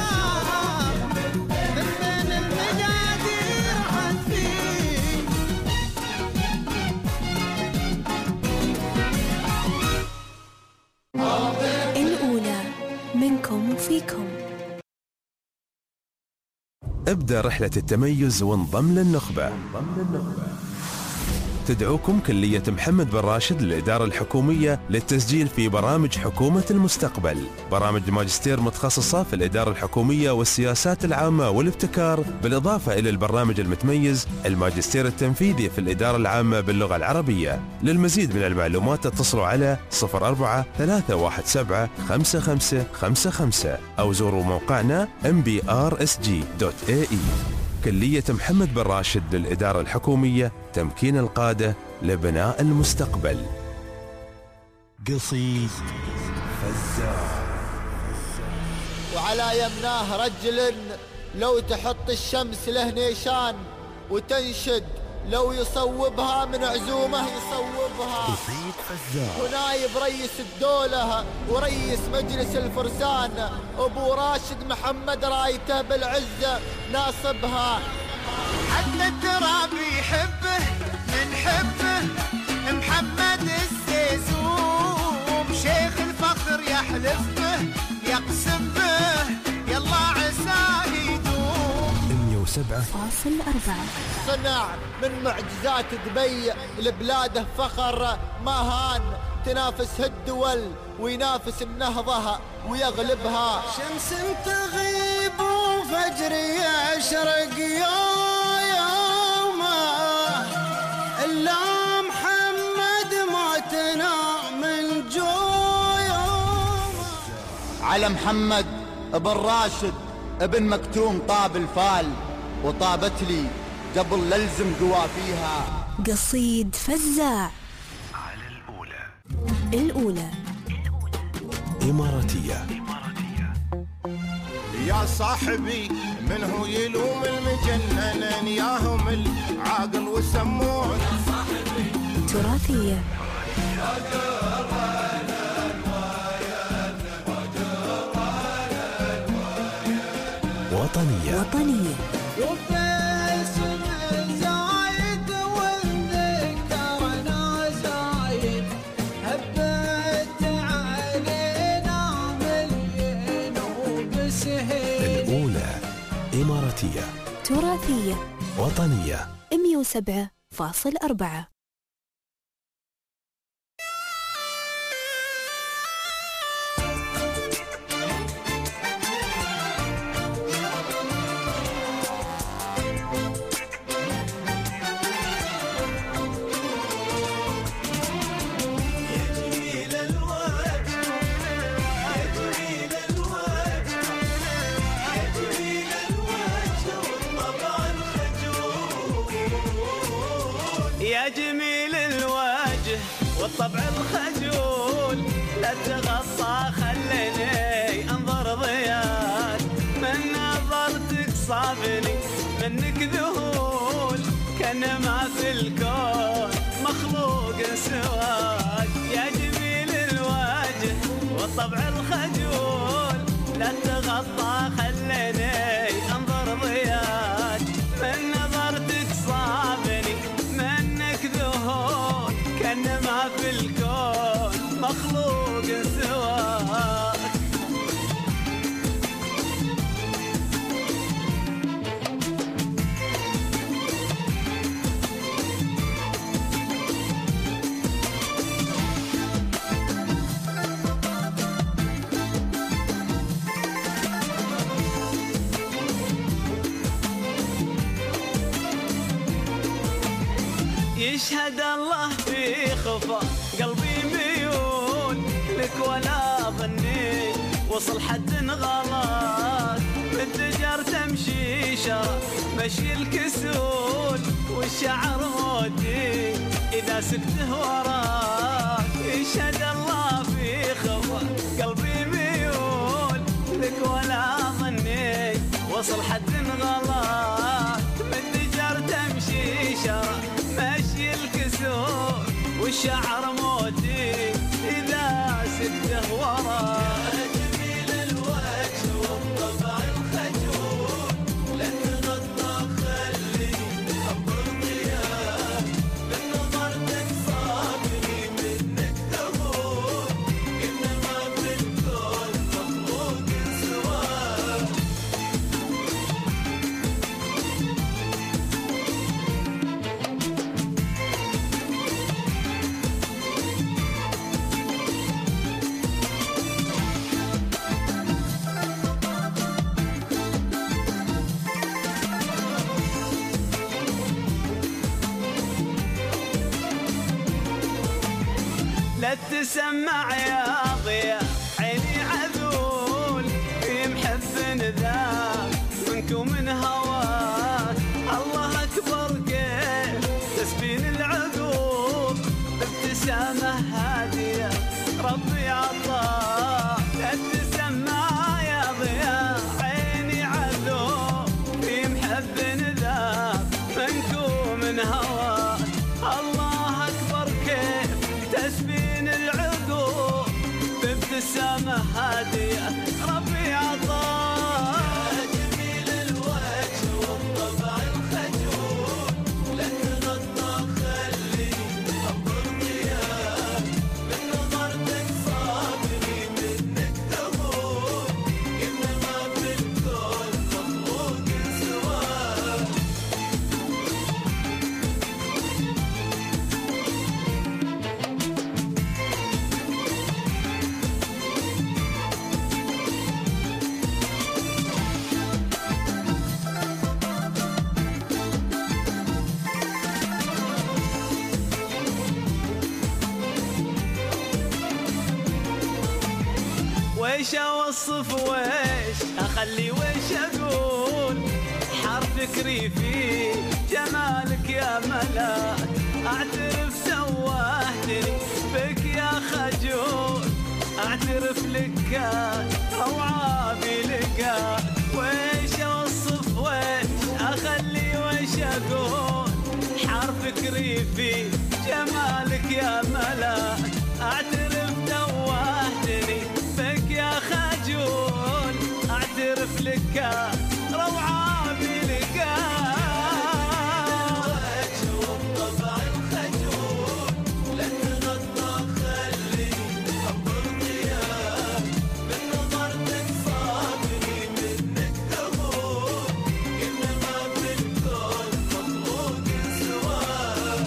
من المقادير حتفي. الأولى منكم وفيكم. ابدأ رحلة التميز وانضم للنخبة. تدعوكم كلية محمد بن راشد للإدارة الحكومية للتسجيل في برامج حكومة المستقبل، برامج ماجستير متخصصة في الإدارة الحكومية والسياسات العامة والابتكار، بالإضافة إلى البرنامج المتميز الماجستير التنفيذي في الإدارة العامة باللغة العربية. للمزيد من المعلومات اتصلوا على صفر أربعة ثلاثة واحد سبعة خمسة خمسة خمسة خمسة أو زوروا موقعنا إم بي آر إس جي دوت إيه إي. كلية محمد بن راشد للإدارة الحكومية، تمكين القادة لبناء المستقبل. قصيد فزاع. وعلى يمناه رجل لو تحط الشمس له نيشان، وتنشد لو يصوبها من عزومه يصوبها. قصيد فزاع. ونايب رئيس الدولة ورئيس مجلس الفرسان أبو راشد محمد رايته بالعزة ناصبها. حتى التراب يحبه من حبه محمد السيسوم، شيخ الفخر يحلف به يقسم به يلا عساه يدوم. مية وسبعة فاصل أربعة. صنع من معجزات دبي لبلاده فخر، ما هان تنافس الدول وينافس النهضة ويغلبها. شمس تغيب وفجر يشرق يا يومه، إلا محمد موتنا من جويومه. على محمد ابن راشد ابن مكتوم طاب الفال، وطابت لي قبل للزم قوافيها. قصيد فزاع. على الأولى. الأولى إماراتية. يا صاحبي من هو يلوم المجنن، ياهم العاقل والسموع. تراثية. وطنية. وطنية. الأولى إماراتية. تراثية. وطنية. مية وسبعة فاصل أربعة. يا جميل الوجه والطبع الخجول، لا تغطى خليني انظر ضياك، من نظرتك صابني منك ذهول، كان ما في الكون مخلوق سواك. يا جميل الوجه والطبع الخجول، لا تغطى خليني انظر ضياك، من نظرتك صابني منك ذهول، كان ما في الكون مخلوق سواك. يشهد الله في خفا قلبي ميول لك، ولا ظني وصل حد غلط، بالدجر تمشي شرى مشي الكسول والشعر موتي إذا سكته وراك يشهد الله في خفا قلبي ميول لك ولا ظني وصل حد غلط من دجر تمشي شرع مشي الكسول والشعر موتي إذا سكته وراك لا تسمع يا ضياء عيني عذول في محب ذاك منك ومن هواك الله أكبر كيف تسبين العقول بابتسامة هادية ربي عطاك. لا تسمع يا ضياء عيني عذول في محب ذاك منك ومن هواك الله أكبر كيف تسبين العقول بابتسامة هادية ربي عطاك. جميل الوجه والطبع الخجول لا تغطى خلي أبر ضياء من نظرتك صابري منك تغول إنما في الكون مخلوق سواك. ويش اوصف ويش اخلي ويش اقول حرفك ريفي جمالك يا ملاك اعترف سوهتني بك يا خجول اعترف لك روعة بلقاك. ويش اوصف ويش اخلي ويش اقول حرفك ريفي جمالك يا ملاك اعترف توهتني بك يا خجول اعترف لك روعة بلقاك. وجه والطبع الخجول لا تغطى خلي أبر ضياء من نظرتك صابري منك تغول إنما في الكون مخلوق سواك.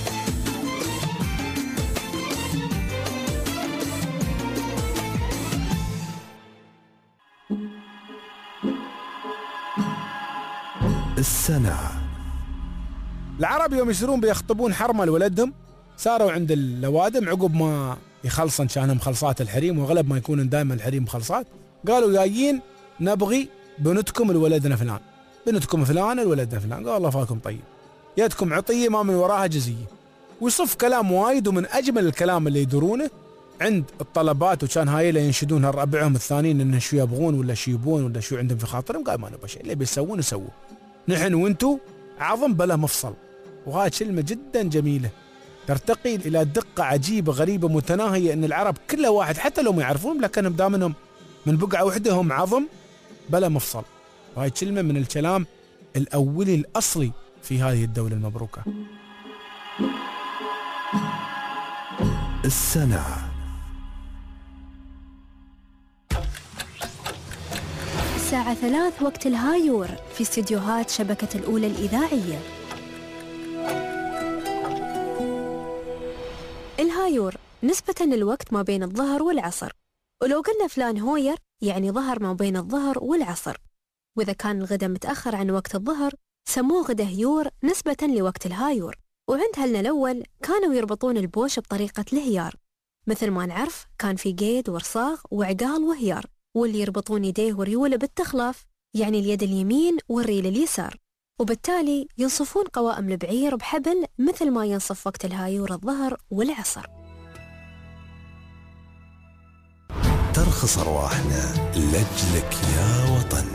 السنة. العرب يوم يصيرون بيخطبون حرمة لولدهم ساروا عند اللوادم عقب ما يخلصن كانهم خلصات الحريم وغلب ما يكون دائما الحريم خلصات قالوا جايين نبغي بنتكم الولدنا فلان بنتكم فلان الولدنا فلان. قال الله فاكم طيب يدكم عطية ما من وراها جزية ويصف كلام وايد. ومن أجمل الكلام اللي يدرونه عند الطلبات وكان هاي اللي ينشدونها ربعهم الثانيين إن شو يبغون ولا شو يبون ولا شو عندهم في خاطرهم. قال ما نبغى شيء اللي بيسوون يسووه نحن وانتو عظم بلا مفصل. وهاي كلمة جدا جميلة ترتقي إلى دقة عجيبة غريبة متناهية إن العرب كل واحد حتى لو ما يعرفون لكنهم دامنهم من بقعة وحدة هم عظم بلا مفصل. وهاي كلمة من الكلام الأولي الأصلي في هذه الدولة المبروكة. السنة. الساعة ثلاث وقت الهايور في استديوهات شبكة الأولى الإذاعية. الهايور نسبة للوقت ما بين الظهر والعصر، ولو قلنا فلان هوير يعني ظهر ما بين الظهر والعصر. وإذا كان الغدا متأخر عن وقت الظهر سموه غدا هيور نسبة لوقت الهايور. وعند هلنا الأول كانوا يربطون البوش بطريقة الهيار، مثل ما نعرف كان في قيد ورصاغ وعقال وهيار، واللي يربطون يديه وريوله بالتخلاف يعني اليد اليمين والريل اليسار. وبالتالي ينصفون قوائم البعير بحبل مثل ما ينصف وقت الهايور الظهر والعصر. ترخص أرواحنا لأجلك يا وطن.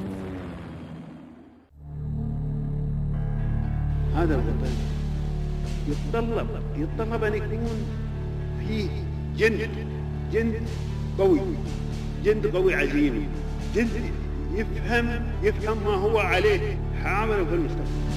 هذا الوطن يتطلب يتطلب أن يكون فيه جند جند قوي، جند قوي عزيم، جند يفهم يفهم ما هو عليه حاضر في المستقبل.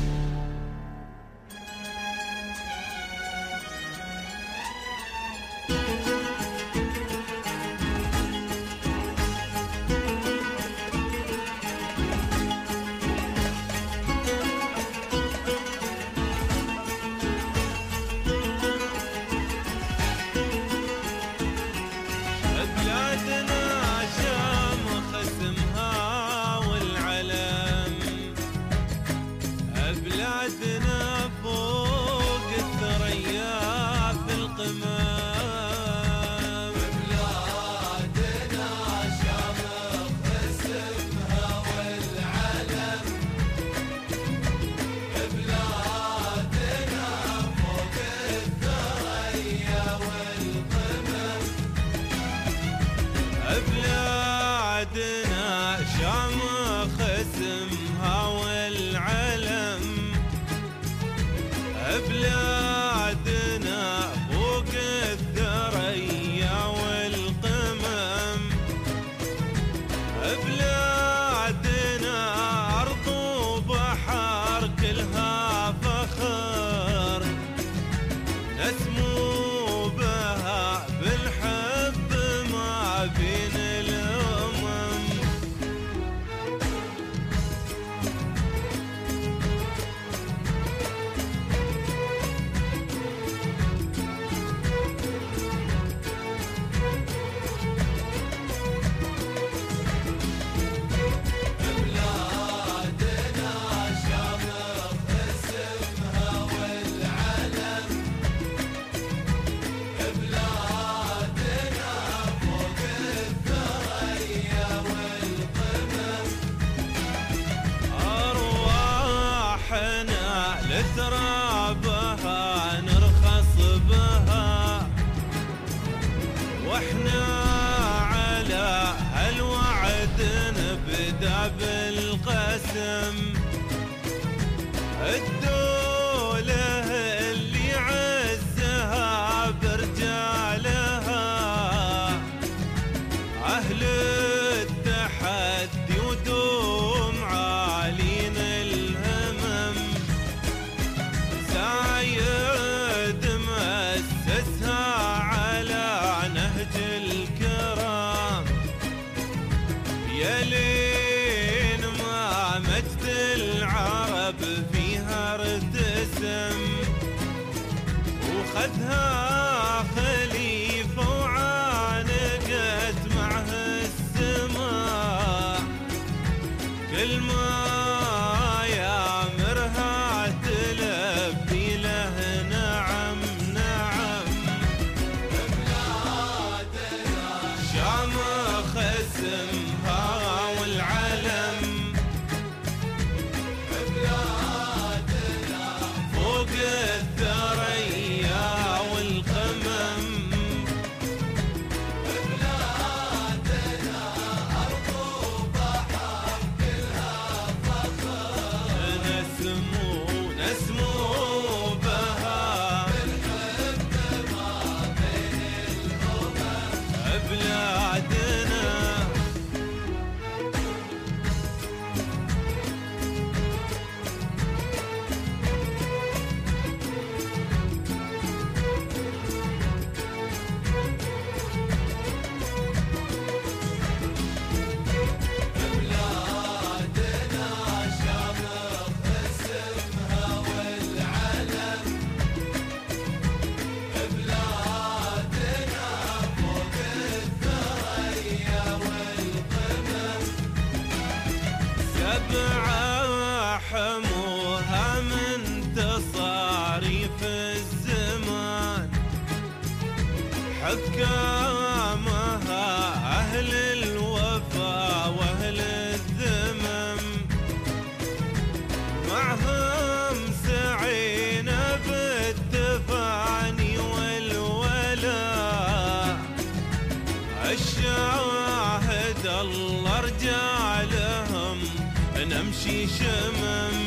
الشاهد الله ارجع لهم نمشي شمم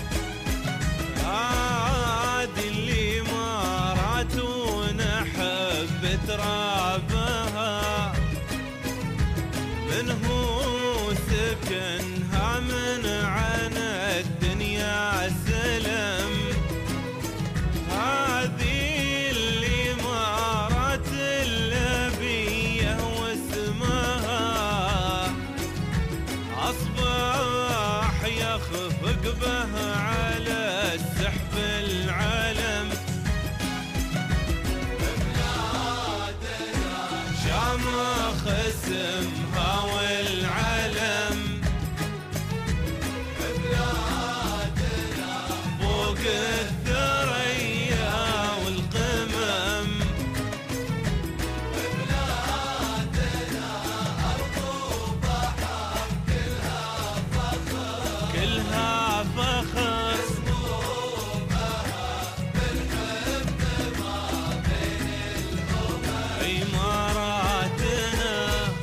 هذه اللي مرات ونحب ترابها من هو سكنها من عن الدنيا سلم هذه اللي مرات اللبيه واسمها أصبح يخفق به على السحب العلم شامخ اسمها والعلم فوق الثريا والقمم كلها فخر إماراتنا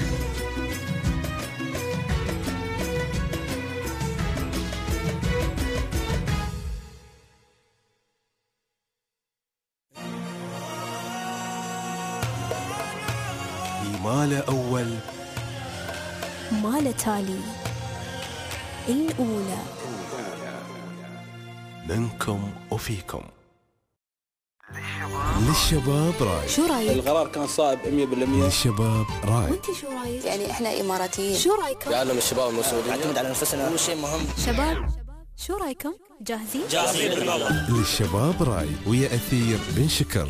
مال أول مال تالي الأولى منكم وفيكم للشباب راي. شو رايك؟ القرار كان صائب مية بالمية. للشباب راي. وانت شو رايك؟ يعني احنا اماراتيين. شو رايكم؟ يعلم الشباب المسؤولين نعتمد على نفسنا، اول شيء مهم. شباب شو رايكم؟ جاهزين؟ جاهزين. للشباب راي ويا أثير بن شكر.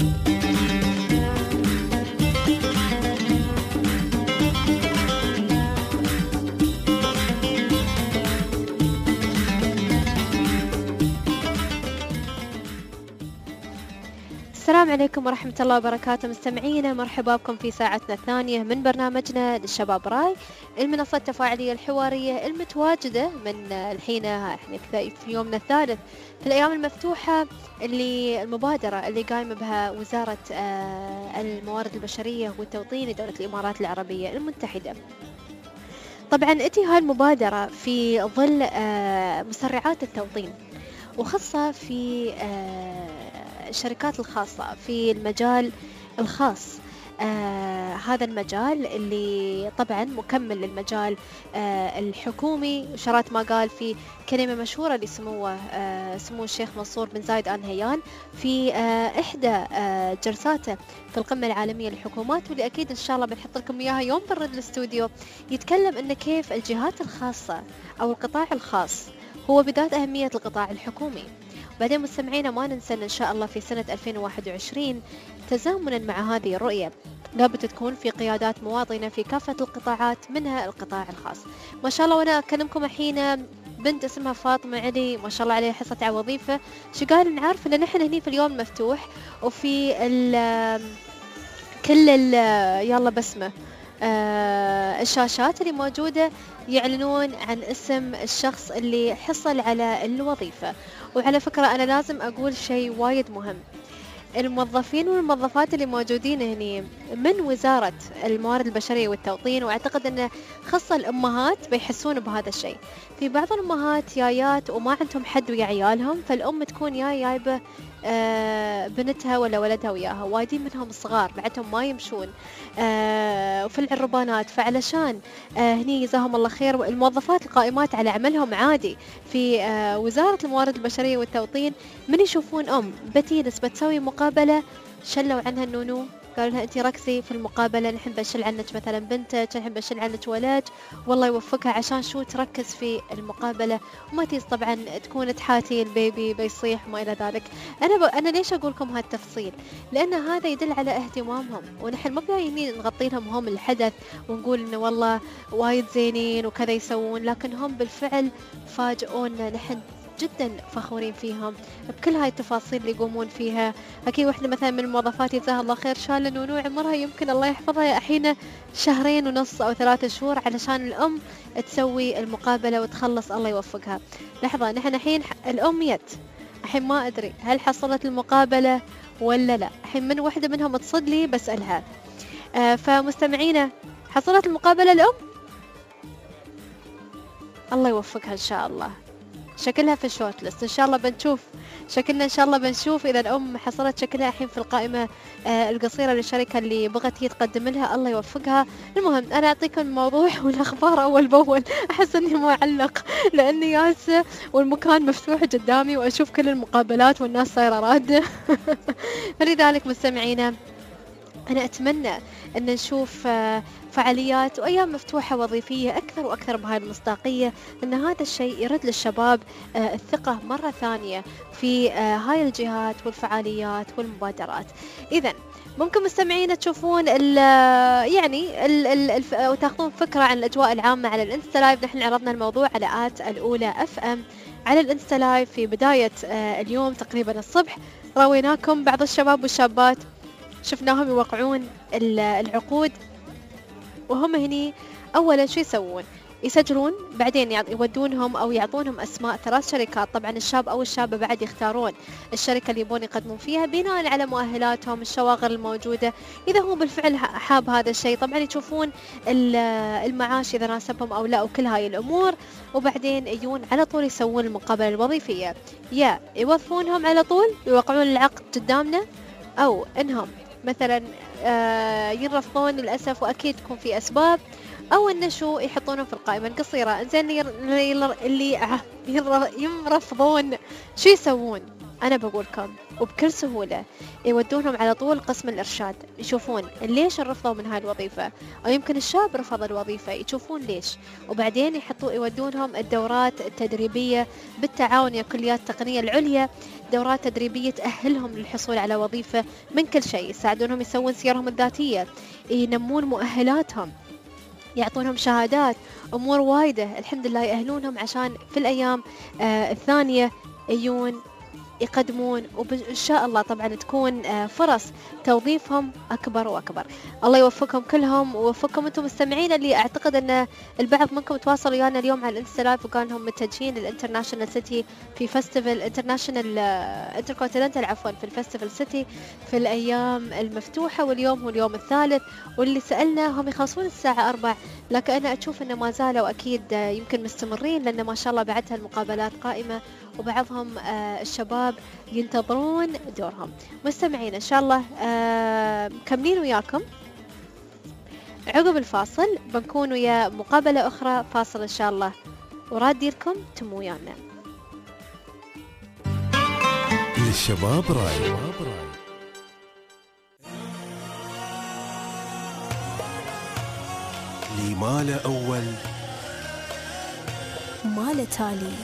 السلام عليكم ورحمة الله وبركاته مستمعينا، مرحبا بكم في ساعتنا الثانية من برنامجنا للشباب راي، المنصة التفاعلية الحوارية المتواجدة من الحين احنا في يومنا الثالث في الأيام المفتوحة، اللي المبادرة اللي قايمة بها وزارة الموارد البشرية والتوطين لدولة الإمارات العربية المتحدة. طبعا اتي هاي المبادرة في ظل مسرعات التوطين، وخاصة في الشركات الخاصة في المجال الخاص. آه هذا المجال اللي طبعا مكمل للمجال آه الحكومي، وشرات ما قال في كلمة مشهورة لسموه آه سمو الشيخ منصور بن زايد آل نهيان في آه إحدى آه جلساته في القمة العالمية للحكومات، واللي أكيد إن شاء الله بنحط لكم إياها يوم برد الاستوديو، يتكلم إن كيف الجهات الخاصة أو القطاع الخاص هو بذات أهمية القطاع الحكومي. بعدين مستمعينا ما ننسى إن شاء الله في سنة ألفين وواحد وعشرين تزامنا مع هذه الرؤية لابد تكون في قيادات مواطنة في كافة القطاعات منها القطاع الخاص. ما شاء الله وأنا أكلمكم الحين بنت اسمها فاطمة علي ما شاء الله عليها حصة على وظيفة، شو قال نعرف إن نحن هني في اليوم مفتوح وفي ال كل ال يلا بسمة آه الشاشات اللي موجودة يعلنون عن اسم الشخص اللي حصل على الوظيفة. وعلى فكرة أنا لازم أقول شيء وايد مهم، الموظفين والموظفات اللي موجودين هني من وزارة الموارد البشرية والتوطين، وأعتقد أن خاصة الأمهات بيحسون بهذا الشيء. في بعض الأمهات جايات وما عندهم حد ويا عيالهم، فالأم تكون جاي جايبة آه بنتها ولا ولدها وياها، وايدين منهم صغار بعدهم ما يمشون آه وفي العربانات، فعلشان آه هني جزاهم الله خير الموظفات القائمات على عملهم عادي في آه وزارة الموارد البشرية والتوطين، من يشوفون أم بتجلس بتسوي مقابلة شلوا عنها النونو، قالوا لها انت ركزي في المقابله، نحن بنشل عنك مثلا بنتك، نحن بنشل عنك ولد، والله يوفقها عشان شو تركز في المقابله وما تيجي طبعا تكون تحاتي البيبي بيصيح وما الى ذلك. انا ب... انا ليش اقول لكم هالتفصيل؟ لان هذا يدل على اهتمامهم، ونحن ما جايين نغطي لهم هم الحدث ونقول انه والله وايد زينين وكذا يسوون، لكن هم بالفعل فاجئونا، نحن جدا فخورين فيهم بكل هاي التفاصيل اللي يقومون فيها. اكيد واحده مثلا من الموظفات جزاها الله خير شاله نونو عمرها يمكن الله يحفظها الحين شهرين ونص او ثلاثة شهور علشان الام تسوي المقابله وتخلص الله يوفقها. لحظه نحن الحين الام يت الحين ما ادري هل حصلت المقابله ولا لا، الحين من واحده منهم تصل لي بسالها آه فمستمعينا، حصلت المقابلة الأم؟ الله يوفقها إن شاء الله. شكلها في الشورت ليست، إن شاء الله بنشوف شكلنا إن شاء الله بنشوف إذا الأم حصلت شكلها الحين في القائمة آه القصيرة للشركة اللي بغت هي تقدم لها. الله يوفقها. المهم أنا أعطيكم الموضوع والأخبار أول بأول. أحس إني معلق لأني ياسة والمكان مفتوح قدامي وأشوف كل المقابلات والناس صايرة رادة. فلذلك مستمعينا أنا أتمنى أن نشوف فعاليات وأيام مفتوحة وظيفية أكثر وأكثر بهاي المصداقية، أن هذا الشيء يرد للشباب الثقة مرة ثانية في هاي الجهات والفعاليات والمبادرات. إذن ممكن مستمعين تشوفون ال يعني ال ال وتاخذون فكرة عن الأجواء العامة على الانستا لايف. نحن عرضنا الموضوع على آت الأولى اف ام على الانستا لايف في بداية اليوم تقريبا الصبح. راويناكم بعض الشباب والشابات شفناهم يوقعون العقود، وهم هني أولا شو يسوون؟ يسجلون، بعدين يودونهم أو يعطونهم أسماء ثلاث شركات. طبعا الشاب أو الشابة بعد يختارون الشركة اللي يبون يقدمون فيها بناء على مؤهلاتهم، الشواغر الموجودة، إذا هو بالفعل حاب هذا الشيء. طبعا يشوفون المعاش إذا ناسبهم أو لا وكل هاي الأمور، وبعدين يجون على طول يسوون المقابلة الوظيفية. يا يوظفونهم على طول يوقعون العقد قدامنا، أو إنهم مثلا آه يرفضون للأسف، وأكيد تكون في أسباب، أو إن شو يحطونهم في القائمة القصيرة. زين اللي اللي يرفضون شو يسوون؟ أنا بقولكم وبكل سهولة يودونهم على طول قسم الإرشاد، يشوفون ليش رفضوا من هاي الوظيفة، أو يمكن الشاب رفض الوظيفة يشوفون ليش، وبعدين يحطوا يودونهم الدورات التدريبية بالتعاون يا كليات التقنية العليا، دورات تدريبية تأهلهم للحصول على وظيفة من كل شيء، يساعدونهم يسوون سيرهم الذاتية، ينمون مؤهلاتهم، يعطونهم شهادات، أمور وايدة الحمد لله يأهلونهم عشان في الأيام آه الثانية يجون يقدمون، وإن شاء الله طبعا تكون فرص توظيفهم أكبر وأكبر. الله يوفقهم كلهم ويوفقكم أنتم مستمعين، اللي أعتقد أن البعض منكم تواصلوا ويانا اليوم على الانستا لايف وكانوا هم متجهين للانترناشنال سيتي في فestival انترناشنال انتركونتيننتال عفوا في الفستيفال سيتي في الأيام المفتوحة، واليوم هو اليوم الثالث، واللي سألنا هم يخلصون الساعة أربع، لكن أنا أشوف أنه ما زالوا أكيد يمكن مستمرين، لأن ما شاء الله بعدها المقابلات قائمة وبعضهم آه الشباب ينتظرون دورهم. مستمعين إن شاء الله آه مكملين وياكم عقب الفاصل، بنكون ويا مقابلة أخرى، فاصل إن شاء الله وراديركم تمو ويانا. للشباب راي لي ماله أول ماله تالي،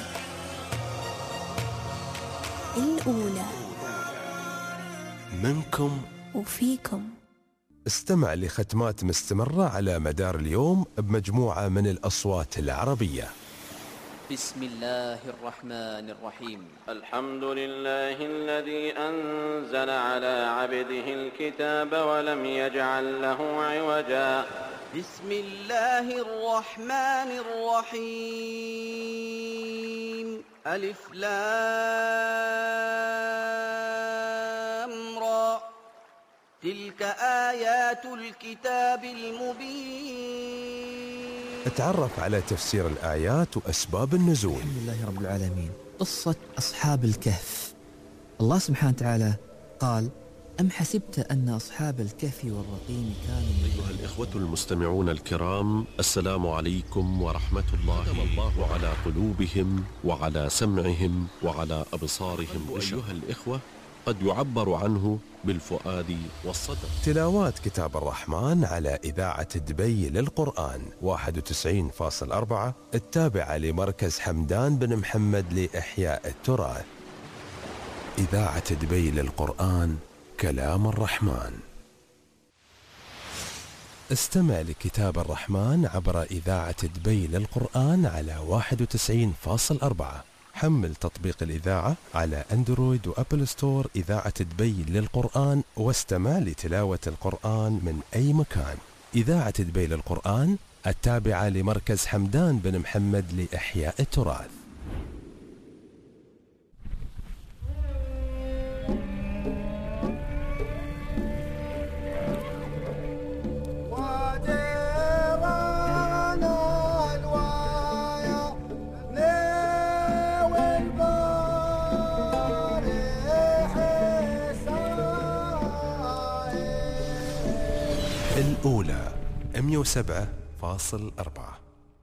الأولى منكم وفيكم. استمع لختمات مستمرة على مدار اليوم بمجموعة من الأصوات العربية. بسم الله الرحمن الرحيم. الحمد لله الذي أنزل على عبده الكتاب ولم يجعل له عوجا. بسم الله الرحمن الرحيم. ألف لام را. تلك آيات الكتاب المبين. اتعرف على تفسير الآيات وأسباب النزول. الحمد لله رب العالمين. قصة أصحاب الكهف. الله سبحانه وتعالى قال: أم حسبت أن أصحاب الكهف والرقيم كانوا. أيها الإخوة المستمعون الكرام، السلام عليكم ورحمة الله. ختم الله على قلوبهم وعلى سمعهم وعلى أبصارهم. أيها الإخوة، قد يعبر عنه بالفؤاد والصدر. تلاوات كتاب الرحمن على إذاعة دبي للقرآن واحد وتسعين فاصلة أربعة التابعة لمركز حمدان بن محمد لإحياء التراث. إذاعة دبي للقرآن، كلام الرحمن. استمع لكتاب الرحمن عبر إذاعة دبي للقرآن على واحد وتسعين فاصلة أربعة. حمل تطبيق الإذاعة على أندرويد وأبل ستور إذاعة دبي للقرآن، واستمع لتلاوة القرآن من أي مكان. إذاعة دبي للقرآن التابعة لمركز حمدان بن محمد لإحياء التراث. مئة وسبعة فاصل أربعة.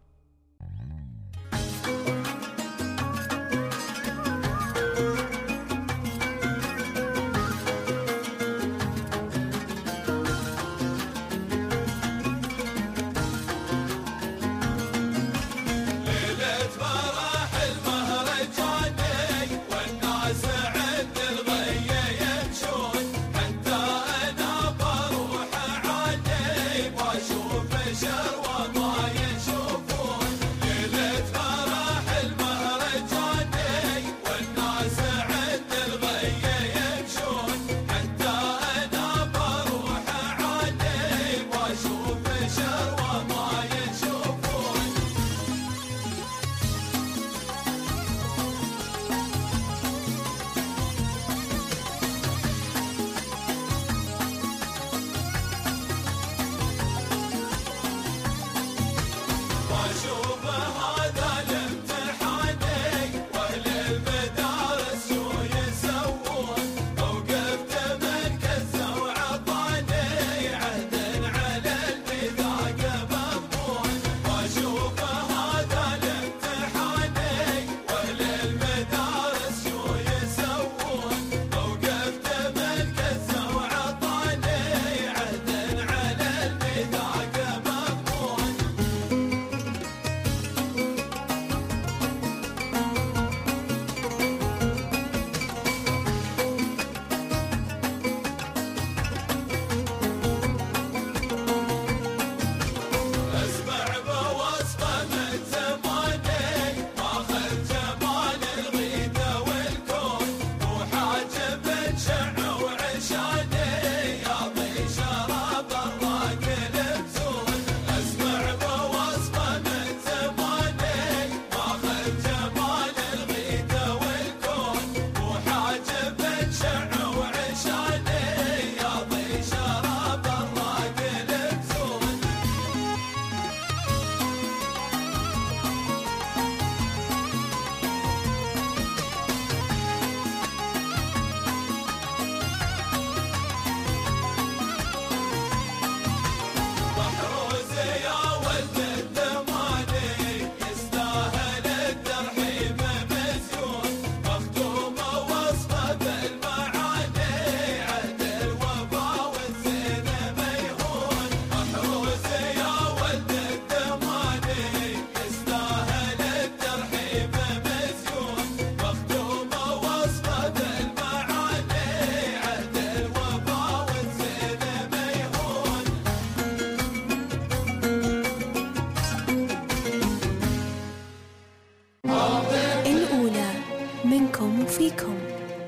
فيكم.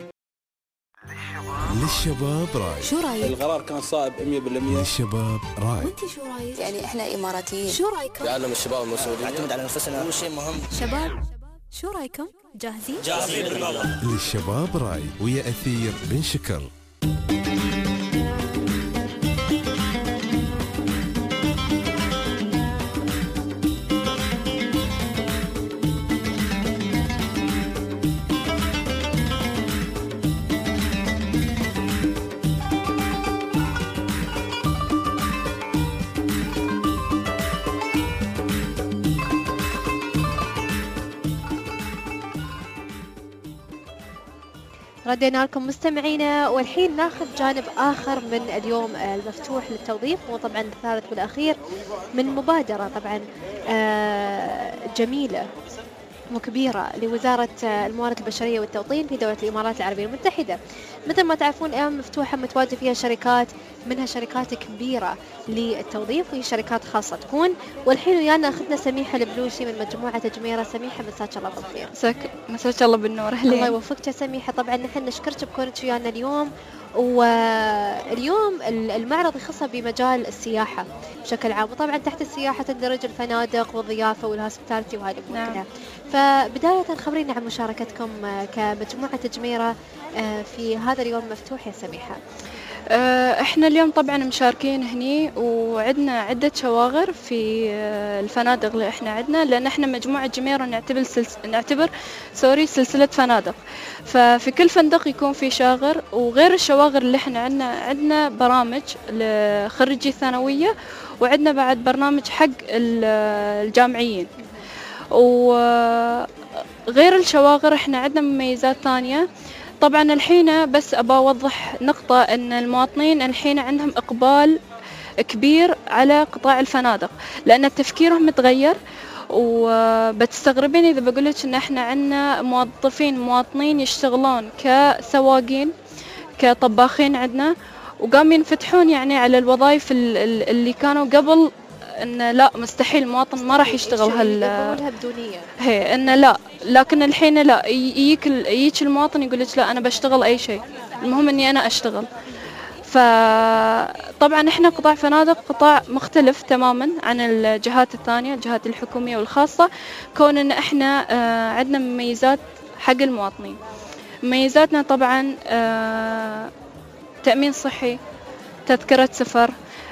للشباب راي. شو رايك؟ القرار كان صائب مئة بالمئة. للشباب راي. وانت شو رايك؟ يعني احنا اماراتيين. شو رايكم؟ يعلم الشباب المسؤولين. نعتمد على نفسنا، هو شيء مهم. شباب شو رايكم؟ جاهزين؟ جاهزين بالله. للشباب راي ويا أثير بن شكر. ردينا لكم مستمعينا، والحين ناخذ جانب آخر من اليوم المفتوح للتوظيف، وطبعا الثالث والأخير من مبادرة طبعا جميلة وكبيرة لوزارة الموارد البشرية والتوطين في دولة الإمارات العربية المتحدة. مثل ما تعرفون الأيام مفتوحة متواجد فيها شركات، منها شركات كبيرة للتوظيف وهي شركات خاصة تكون. والحين ويانا أخذنا سميحة البلوشي من مجموعة تجميرة. سميحة مساك الله بالخير. مساك مساك الله بالنور. أهلين. الله يوفقك يا سميحة. طبعا نحن نشكرك بكونك ويانا اليوم، واليوم المعرض يخص بمجال السياحة بشكل عام، وطبعا تحت السياحة تندرج الفنادق والضيافة والهوسبيتاليتي وهذه الأمور كلها. فبداية خبرينا عن مشاركتكم كمجموعة تجميرة في هذا اليوم المفتوح يا سميحة. احنا اليوم طبعا مشاركين هني، وعندنا عدة شواغر في الفنادق اللي احنا عندنا، لان احنا مجموعة جميرة نعتبر سلس... نعتبر سوري سلسلة فنادق. ففي كل فندق يكون في شاغر، وغير الشواغر اللي احنا عندنا عندنا برامج لخريجي الثانوية وعندنا بعد برنامج حق الجامعيين. وغير الشواغر احنا عندنا مميزات ثانية. طبعا الحين بس أبى أوضح نقطة، أن المواطنين الحين عندهم إقبال كبير على قطاع الفنادق، لأن تفكيرهم متغير. وبتستغربين إذا بقولك إن إحنا عندنا موظفين مواطنين يشتغلون كسواقين كطباخين عندنا، وقام ينفتحون يعني على الوظائف اللي كانوا قبل إن لا مستحيل المواطن ما راح يشتغل هال بدونية. هي إن لا، لكن الحين لا، يجيك يجيك المواطن يقول لك لا أنا بشتغل أي شيء، المهم إني أنا أشتغل. فطبعا احنا قطاع فنادق قطاع مختلف تماما عن الجهات الثانية، الجهات الحكومية والخاصة، كون ان احنا عندنا مميزات حق المواطنين. مميزاتنا طبعا تأمين صحي، تذكرة سفر،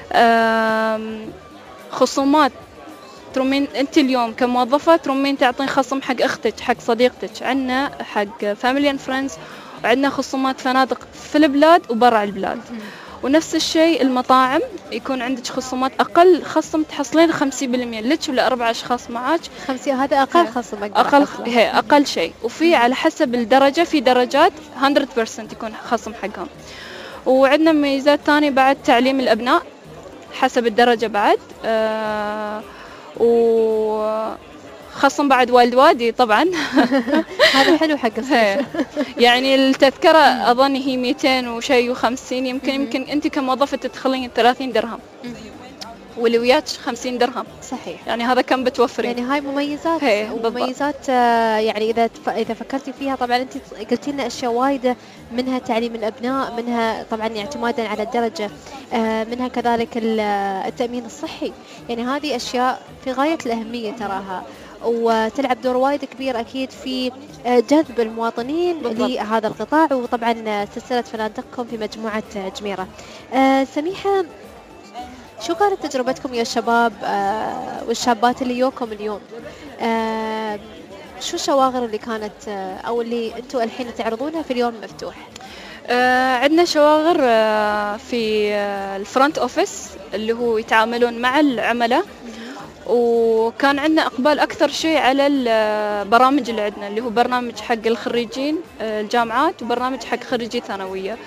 خصومات ترومين انت اليوم كموظفة ترومين تعطين خصم حق اختك حق صديقتك، عندنا حق فاميلي اند فريندز، وعندنا خصومات فنادق في البلاد وبرع البلاد. ونفس الشيء المطاعم يكون عندك خصومات، أقل خصم تحصلين خمسين بالمئة لك ولا أربع أشخاص معاك. خمسين هذا أقل خصم أقل هي أقل شيء. وفي على حسب الدرجة في درجات مية بالمئة يكون خصم حقهم. وعندنا مميزات ثانية بعد، تعليم الأبناء حسب الدرجة بعد، آه و خصم بعد والد وادي طبعا. هذا حلو حق الصيف. يعني التذكرة أظن هي مئتين وشيء وخمسين، يمكن يمكن أنت كموظفة تدخلين ثلاثين درهم واللي وياك خمسين درهم. صحيح. يعني هذا كم بتوفرين؟ يعني هاي مميزات. ومميزات يعني إذا إذا فكرتي فيها، طبعا أنت قلتي لنا أشياء وايدة، منها تعليم الأبناء، منها طبعا اعتمادا على الدرجة، منها كذلك التأمين الصحي. يعني هذه أشياء في غاية الأهمية تراها، وتلعب دور وايد كبير أكيد في جذب المواطنين لهذا القطاع. وطبعا سلسلة فنادقكم في مجموعة جميرة. آه سميحة، شو كانت تجربتكم يا شباب آه والشابات اللي يوكم اليوم؟ آه شو الشواغر اللي كانت آه أو اللي أنتوا الحين تعرضونها في اليوم المفتوح؟ آه عندنا شواغر آه في آه الفرونت أوفيس اللي هو يتعاملون مع العملاء، وكان عندنا إقبال أكثر شيء على البرامج اللي عندنا، اللي هو برنامج حق الخريجين الجامعات وبرنامج حق خريجي ثانوية.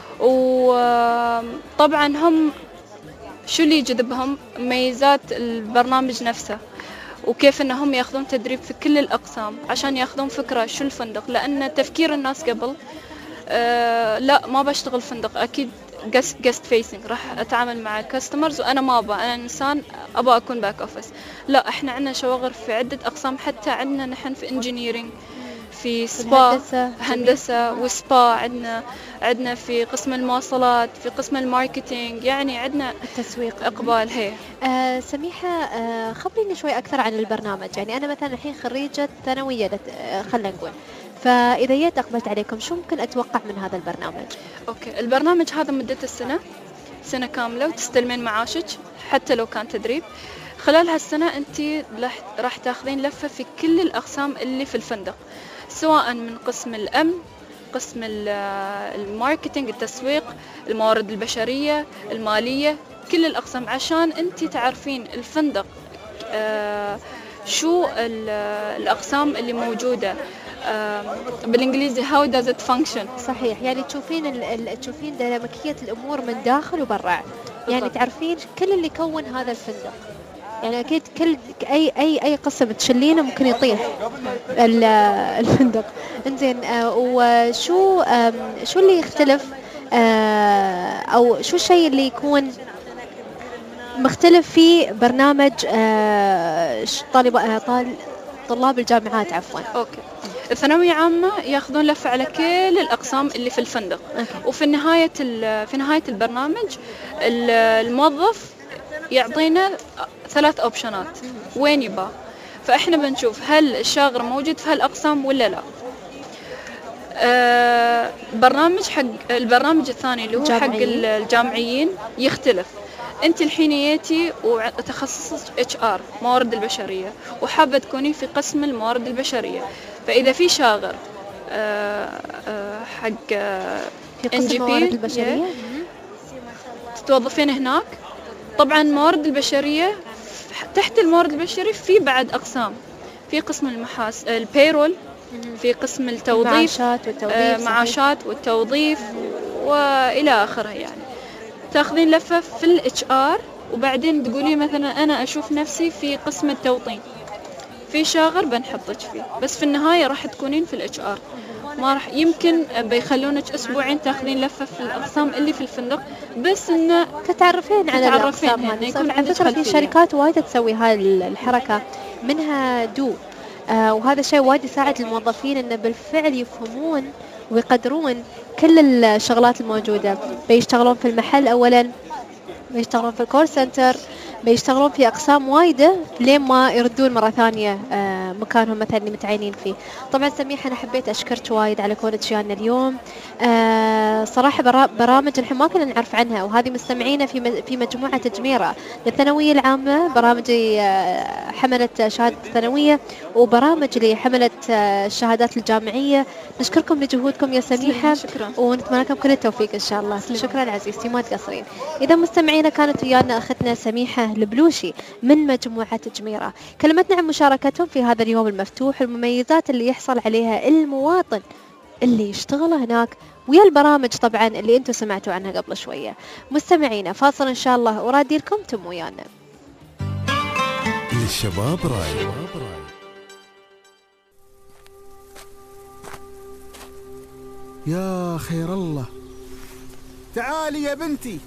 وطبعا هم شو اللي يجذبهم؟ ميزات البرنامج نفسه، وكيف انهم ياخذون تدريب في كل الأقسام عشان ياخذون فكرة شو الفندق. لأن تفكير الناس قبل آه لا ما بشتغل فندق، أكيد جست جست فيسنج، راح اتعامل مع كاستمرز وانا ما ابى، انا انسان ابى اكون باك اوفيس. لا، احنا عندنا شواغر في عده اقسام، حتى عندنا نحن في انجينيرينج، في سبا، هندسة, هندسة وسبا، عندنا عندنا في قسم المواصلات، في قسم الماركتينج، يعني عندنا التسويق اقبال. هي آه سميحة، آه خبريني شوي اكثر عن البرنامج. يعني انا مثلا الحين خريجة ثانوية آه خلينا نقول، فإذا جيت أقبلت عليكم شو ممكن أتوقع من هذا البرنامج؟ أوكي، البرنامج هذا مدته السنة سنة كاملة، وتستلمين معاشك حتى لو كان تدريب. خلال هالسنة أنت راح تاخذين لفة في كل الأقسام اللي في الفندق، سواء من قسم الأمن، قسم الماركتينج، التسويق، الموارد البشرية، المالية، كل الأقسام، عشان أنت تعرفين الفندق آه شو الأقسام اللي موجودة بالانجليزي how does it function. صحيح، يعني تشوفين ال... تشوفين ديناميكية الامور من داخل وبرا، يعني تعرفين كل اللي يكون هذا الفندق. يعني اكيد كل اي اي اي قسم تشلينه ممكن يطيح الفندق. انزين، آه وشو آه شو اللي يختلف آه او شو الشيء اللي يكون مختلف في برنامج آه طالب طال طلاب الجامعات عفوا؟ اوكي، الثانوية عامة ياخذون لفة على كل الأقسام اللي في الفندق. أوكي. وفي نهاية في نهاية البرنامج الموظف يعطينا ثلاث أوبشنات وين يبى، فإحنا بنشوف هل الشاغر موجود في هالأقسام ولا لا. آه برنامج حق البرنامج الثاني اللي هو حق الجامعيين يختلف. انت الحين جيتي وتخصصك اتش ار موارد البشريه، وحابه تكوني في قسم الموارد البشريه، فاذا في شاغر آه آه حق ان جي بي تتوظفين هناك، طبعا موارد البشرية، تحت الموارد البشرية في بعد أقسام، في قسم المحاس البيرول، في قسم التوظيف، معاشات والتوظيف، آه معاشات والتوظيف وإلى آخره. يعني تاخذين لفة في الاتش ار وبعدين تقولي مثلا أنا أشوف نفسي في قسم التوطين، في شاغر بنحطك فيه، بس في النهاية راح تكونين في الاتش ار. ما راح يمكن بيخلونك أسبوعين تاخذين لفة في الأقسام اللي في الفندق، بس إنه تتعرفين على الأقسام هذه. يكون على فكرة في شركات وايد تسوي هاي الحركة، منها دو، آه وهذا شيء وايد يساعد الموظفين إنه بالفعل يفهمون ويقدرون كل الشغلات الموجودة. بيشتغلون في المحل أولا، بيشتغلون في الكول سنتر، بيشتغلون في أقسام وايدة لين ما يردون مرة ثانية آه مكانهم مثلا اللي متعينين فيه. طبعا سميحة أنا حبيت أشكرك وايد على كونك ويانا اليوم. آه صراحة برا برامج نحن ما كنا نعرف عنها، وهذه مستمعينا في في مجموعة جميرة للثانوية العامة، برامج آه حملت شهادة الثانوية وبرامج اللي حملت آه الشهادات الجامعية. نشكركم لجهودكم يا سميحة، ونتمنى لكم كل التوفيق إن شاء الله. شكرا عزيزتي، ما تقصرين. إذا مستمعينا كانت ويانا أختنا سميحة البلوشي من مجموعة جميرة، كلمتنا عن مشاركتهم في هذا اليوم المفتوح، المميزات اللي يحصل عليها المواطن اللي يشتغل هناك، ويا البرامج طبعا اللي انتم سمعتوا عنها قبل شوية. مستمعينا فاصل إن شاء الله ورادي لكم تم ويانا. للشباب راي. يا خير الله، تعالي يا بنتي،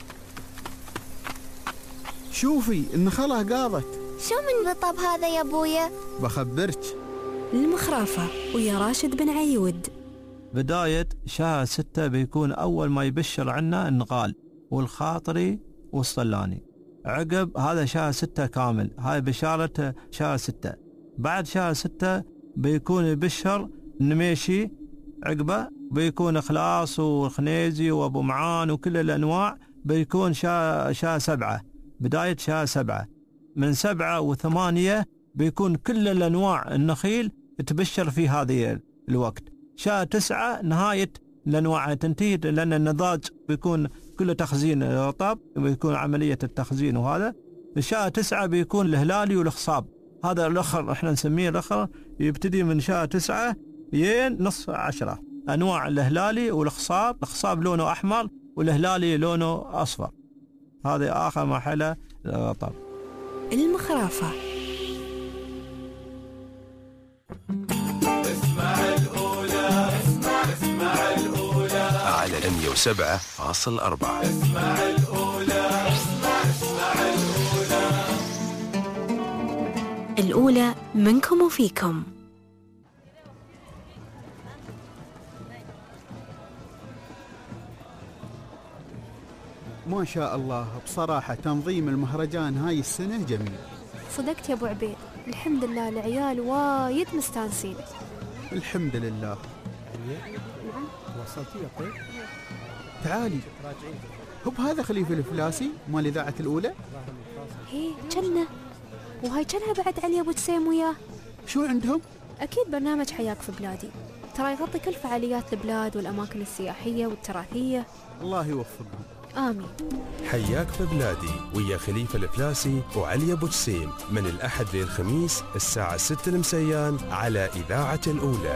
شوفي النخلة قاضت. شو من رطب هذا يا ابويا؟ بخبرك. المخرافة ويا راشد بن عيود. بداية شهر ستة بيكون أول ما يبشر عنا النغال والخاطري والصلاني. عقب هذا شهر ستة كامل، هاي بشارة شهر ستة. بعد شهر ستة بيكون يبشر النميشي، عقبه بيكون إخلاص والخنيزي وأبو معان وكل الأنواع، بيكون شهر شهر سبعة، بداية شهر سبعة. من سبعة وثمانية بيكون كل الأنواع النخيل تبشر في هذه الوقت. شهر تسعة نهاية الأنواع تنتهي، لأن النضاج بيكون كله تخزين رطب، بيكون عملية التخزين. وهذا شهر تسعة بيكون الهلالي والخصاب. هذا الأخر احنا نسميه الأخر، يبتدي من شهر تسعة ين نصف عشرة. أنواع الهلالي والخصاب، الخصاب لونه أحمر والهلالي لونه أصفر. هذه آخر مرحلة الرطب. المخرافة. اسمع الأولى، اسمع اسمع الأولى على مية وسبعة فاصل أربعة. اسمع الأولى، اسمع اسمع الأولى. الأولى منكم وفيكم. ما شاء الله، بصراحة تنظيم المهرجان هاي السنة جميل. صدقت يا أبو عبيد، الحمد لله العيال وايد مستانسين. الحمد لله. وصلتي يا طيب؟ تعالي، هو هذا خليفة الفلاسي مال إذاعة الأولى؟ هي جنة، وهاي جنها بعد علي أبو جسيم وياه. شو عندهم؟ أكيد برنامج حياك في بلادي، ترى يغطي كل فعاليات البلاد والأماكن السياحية والتراثية. الله يوفقهم. آمين. حياك في بلادي ويا خليفة الفلاسي وعلي أبو جسيم من الأحد للخميس الساعة ستة المسيان على إذاعة الأولى.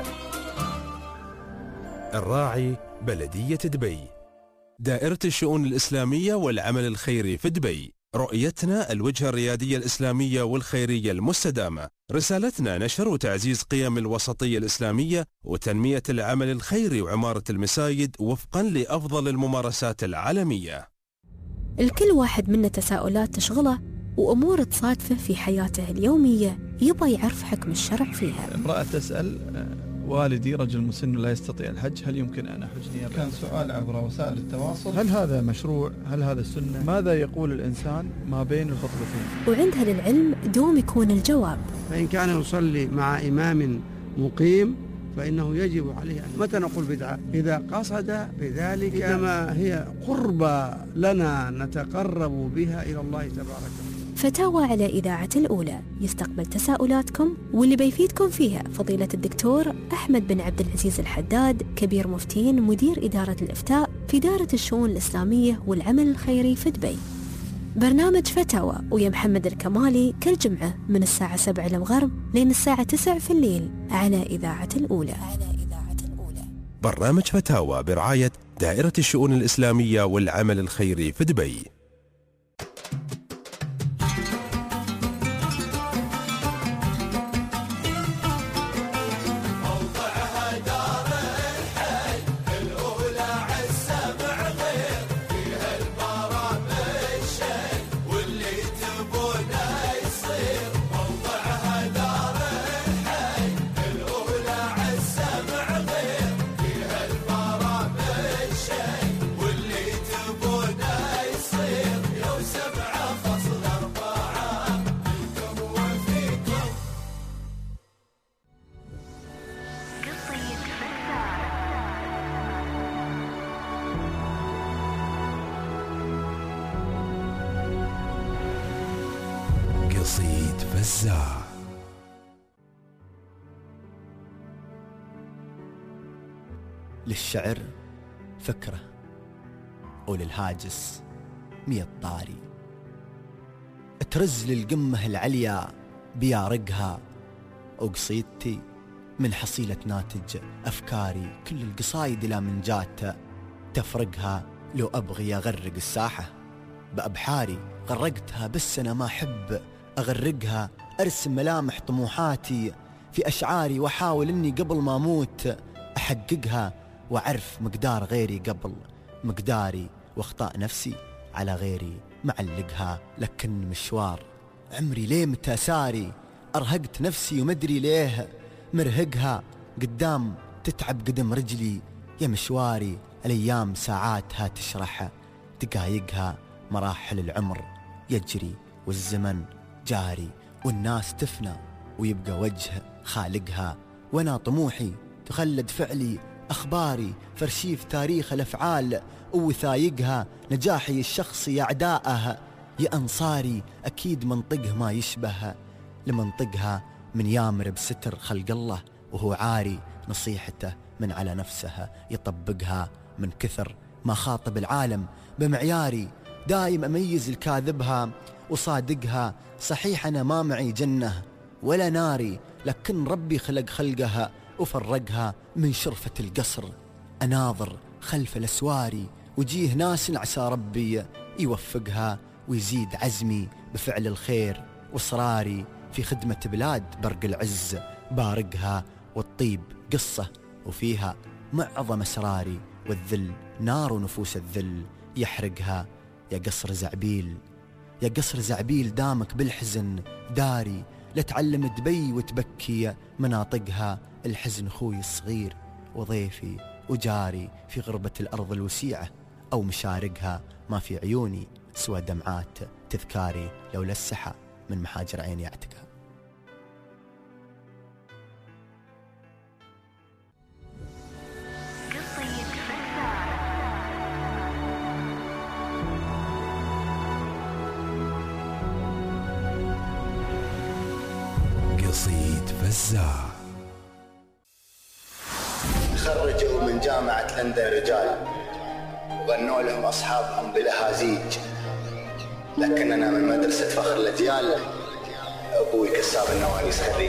الراعي بلدية دبي، دائرة الشؤون الإسلامية والعمل الخيري في دبي. رؤيتنا الوجهة الريادية الإسلامية والخيرية المستدامة. رسالتنا نشر وتعزيز قيم الوسطية الإسلامية وتنمية العمل الخيري وعمارة المساجد وفقا لأفضل الممارسات العالمية. الكل واحد منا تساؤلات تشغله وأمور تصادفه في حياته اليومية، يبغى يعرف حكم الشرع فيها. امرأة تسأل: والدي رجل مسن لا يستطيع الحج، هل يمكن أن أحج نيابة؟ كان سؤال عبر وسائل التواصل. هل هذا مشروع؟ هل هذا السنة؟ ماذا يقول الإنسان ما بين الخطبتين؟ وعندها للعلم دوم يكون الجواب. فإن كان يصلي مع إمام مقيم فإنه يجب عليه أن متى نقول بدعة؟ إذا قصد بذلك، إنما هي قربة لنا نتقرب بها إلى الله تبارك وتعالى. فتاوى على إذاعة الأولى يستقبل تساؤلاتكم، واللي بيفيدكم فيها فضيلة الدكتور أحمد بن عبد العزيز الحداد، كبير مفتين مدير إدارة الإفتاء في دائرة الشؤون الإسلامية والعمل الخيري في دبي. برنامج فتاوى ويا محمد الكمالي كل جمعة من الساعة سبعة المغرب لين الساعة تسعة في الليل على إذاعة الأولى. برنامج فتاوى برعاية دائرة الشؤون الإسلامية والعمل الخيري في دبي. قصيد فزاع. للشعر فكرة وللهاجس مية طاري، ترز للقمة العليا بيارقها، وقصيدتي من حصيلة ناتج أفكاري، كل القصايد لا من جات تفرقها. لو أبغي أغرق الساحة بأبحاري غرقتها، بس أنا ما أحب أغرقها. أرسم ملامح طموحاتي في أشعاري، وأحاول أني قبل ما أموت أحققها، وأعرف مقدار غيري قبل مقداري، وأخطاء نفسي على غيري معلقها. لكن مشوار عمري ليه متى ساري، أرهقت نفسي ومدري ليه مرهقها. قدام تتعب قدم رجلي يا مشواري، الأيام ساعاتها تشرح دقايقها. مراحل العمر يجري والزمن جاري، والناس تفنى ويبقى وجه خالقها. وانا طموحي تخلد فعلي أخباري، فرشيف تاريخ الأفعال ووثايقها. نجاحي الشخصي أعداءه يا أنصاري، أكيد منطقه ما يشبه لمنطقها. من يامر بستر خلق الله وهو عاري، نصيحته من على نفسها يطبقها. من كثر ما خاطب العالم بمعياري، دايم أميز الكاذبها وصادقها. صحيح أنا ما معي جنة ولا ناري، لكن ربي خلق خلقها وفرقها. من شرفة القصر أناظر خلف الأسواري، وجيه ناس عسى ربي يوفقها، ويزيد عزمي بفعل الخير وإصراري في خدمة بلاد برق العز بارقها. والطيب قصة وفيها معظم أسراري، والذل نار نفوس الذل يحرقها. يا قصر زعبيل يا قصر زعبيل دامك بالحزن داري، لا تعلم دبي وتبكي مناطقها. الحزن خوي الصغير وضيفي وجاري، في غربة الأرض الوسيعة أو مشارقها. ما في عيوني سوى دمعات تذكاري، لولا السحى من محاجر عيني أعتقها. قصيد فزاع. خرجوا من جامعة لندن رجال، وغنوا لهم أصحابهم بالأهازيج، لكننا من مدرسة فخر الأجيال، أبوي كساب النوانيس خريج.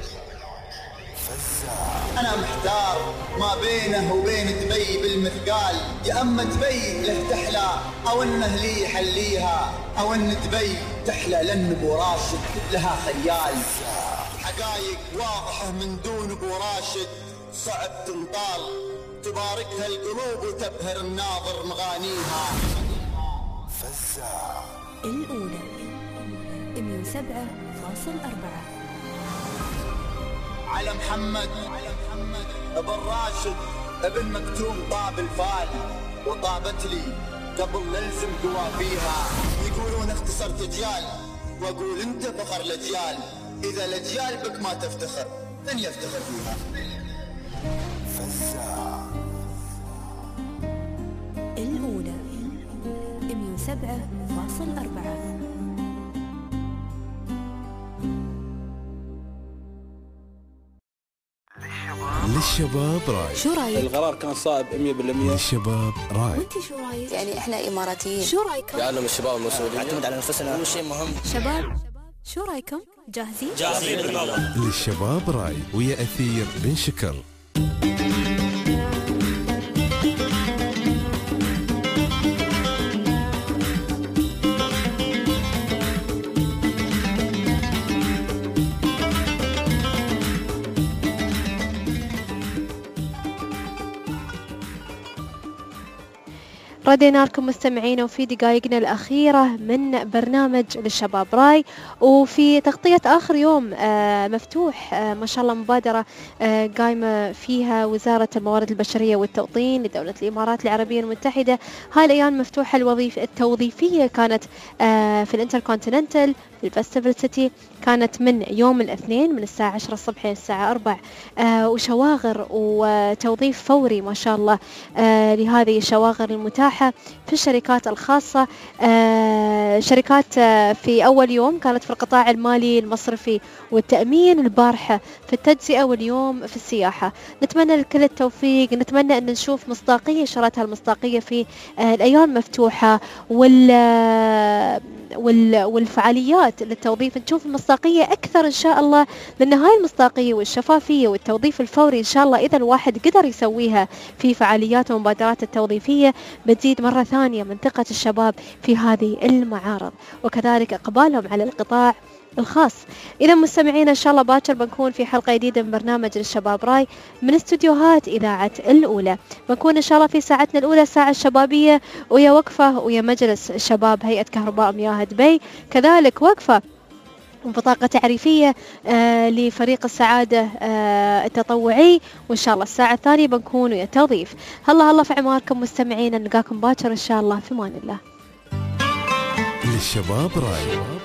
أنا محتار ما بينه وبين دبي بالمثقال، يا أما دبي له تحلى أو أنه لي يحليها، أو أن دبي تحلى لأن أبو راشد لها خيال. حقايق واضحة من دون أبو راشد صعب تنطال، تباركها القلوب وتبهر الناظر مغانيها. فزاع الأولى مية وسبعة فاصل أربعة. على محمد ابن راشد ابن مكتوم طاب الفال، وطابت لي قبل نلزم قوافيها. يقولون اختصرت اجيال، واقول انت فخر الاجيال، اذا الاجيال بك ما تفتخر من يفتخر فيها. فزاع الأولى مية وسبعة فاصل أربعة. للشباب راي. شو رايك؟ القرار كان صائب مية بالمية. للشباب راي. وانتي شو رايك؟ يعني احنا إماراتيين. شو رايكم؟ يعلم الشباب المسؤولين. نعتمد على أنفسنا، هو شيء مهم. شباب شو رايكم؟ جاهزين؟ جاهزين بالنظر. للشباب راي ويا أثير بن شكر. ردينا لكم مستمعينا وفي دقائقنا الأخيرة من برنامج للشباب راي، وفي تغطية آخر يوم آه مفتوح آه ما شاء الله مبادرة آه قايمة فيها وزارة الموارد البشرية والتوطين لدولة الإمارات العربية المتحدة. هاي الأيام مفتوحة الوظيفة التوظيفية كانت آه في الانتركونتيننتال في الفستيفال سيتي، كانت من يوم الاثنين من الساعة عشرة الصبح للساعة أربعة، آه وشواغر وتوظيف فوري ما شاء الله آه لهذه الشواغر المتاحة في الشركات الخاصة. آه شركات آه في أول يوم كانت في القطاع المالي المصرفي والتأمين، البارحة في التجزئة، واليوم في السياحة. نتمنى لكل التوفيق، نتمنى أن نشوف مصداقية شراتها المصداقية في آه الأيام مفتوحة وال والفعاليات للتوظيف نشوف المصداقية أكثر إن شاء الله، لأن هاي المصداقية والشفافية والتوظيف الفوري إن شاء الله إذا الواحد قدر يسويها في فعاليات ومبادرات التوظيفية بتزيد مرة ثانية من ثقة الشباب في هذه المعارض وكذلك إقبالهم على القطاع الخاص. إذا مستمعين إن شاء الله باكر بنكون في حلقة جديدة من برنامج للشباب راي من استوديوهات إذاعة الأولى. بنكون إن شاء الله في ساعتنا الأولى الساعة الشبابية ويا وقفة ويا مجلس شباب هيئة كهرباء مياه دبي، كذلك وقفة وبطاقة تعريفية آه لفريق السعادة آه التطوعي، وإن شاء الله الساعة الثانية بنكون ويا توظيف. هلا هلا في عماركم مستمعين، نلقاكم باكر إن شاء الله في أمان الله. للشباب راي.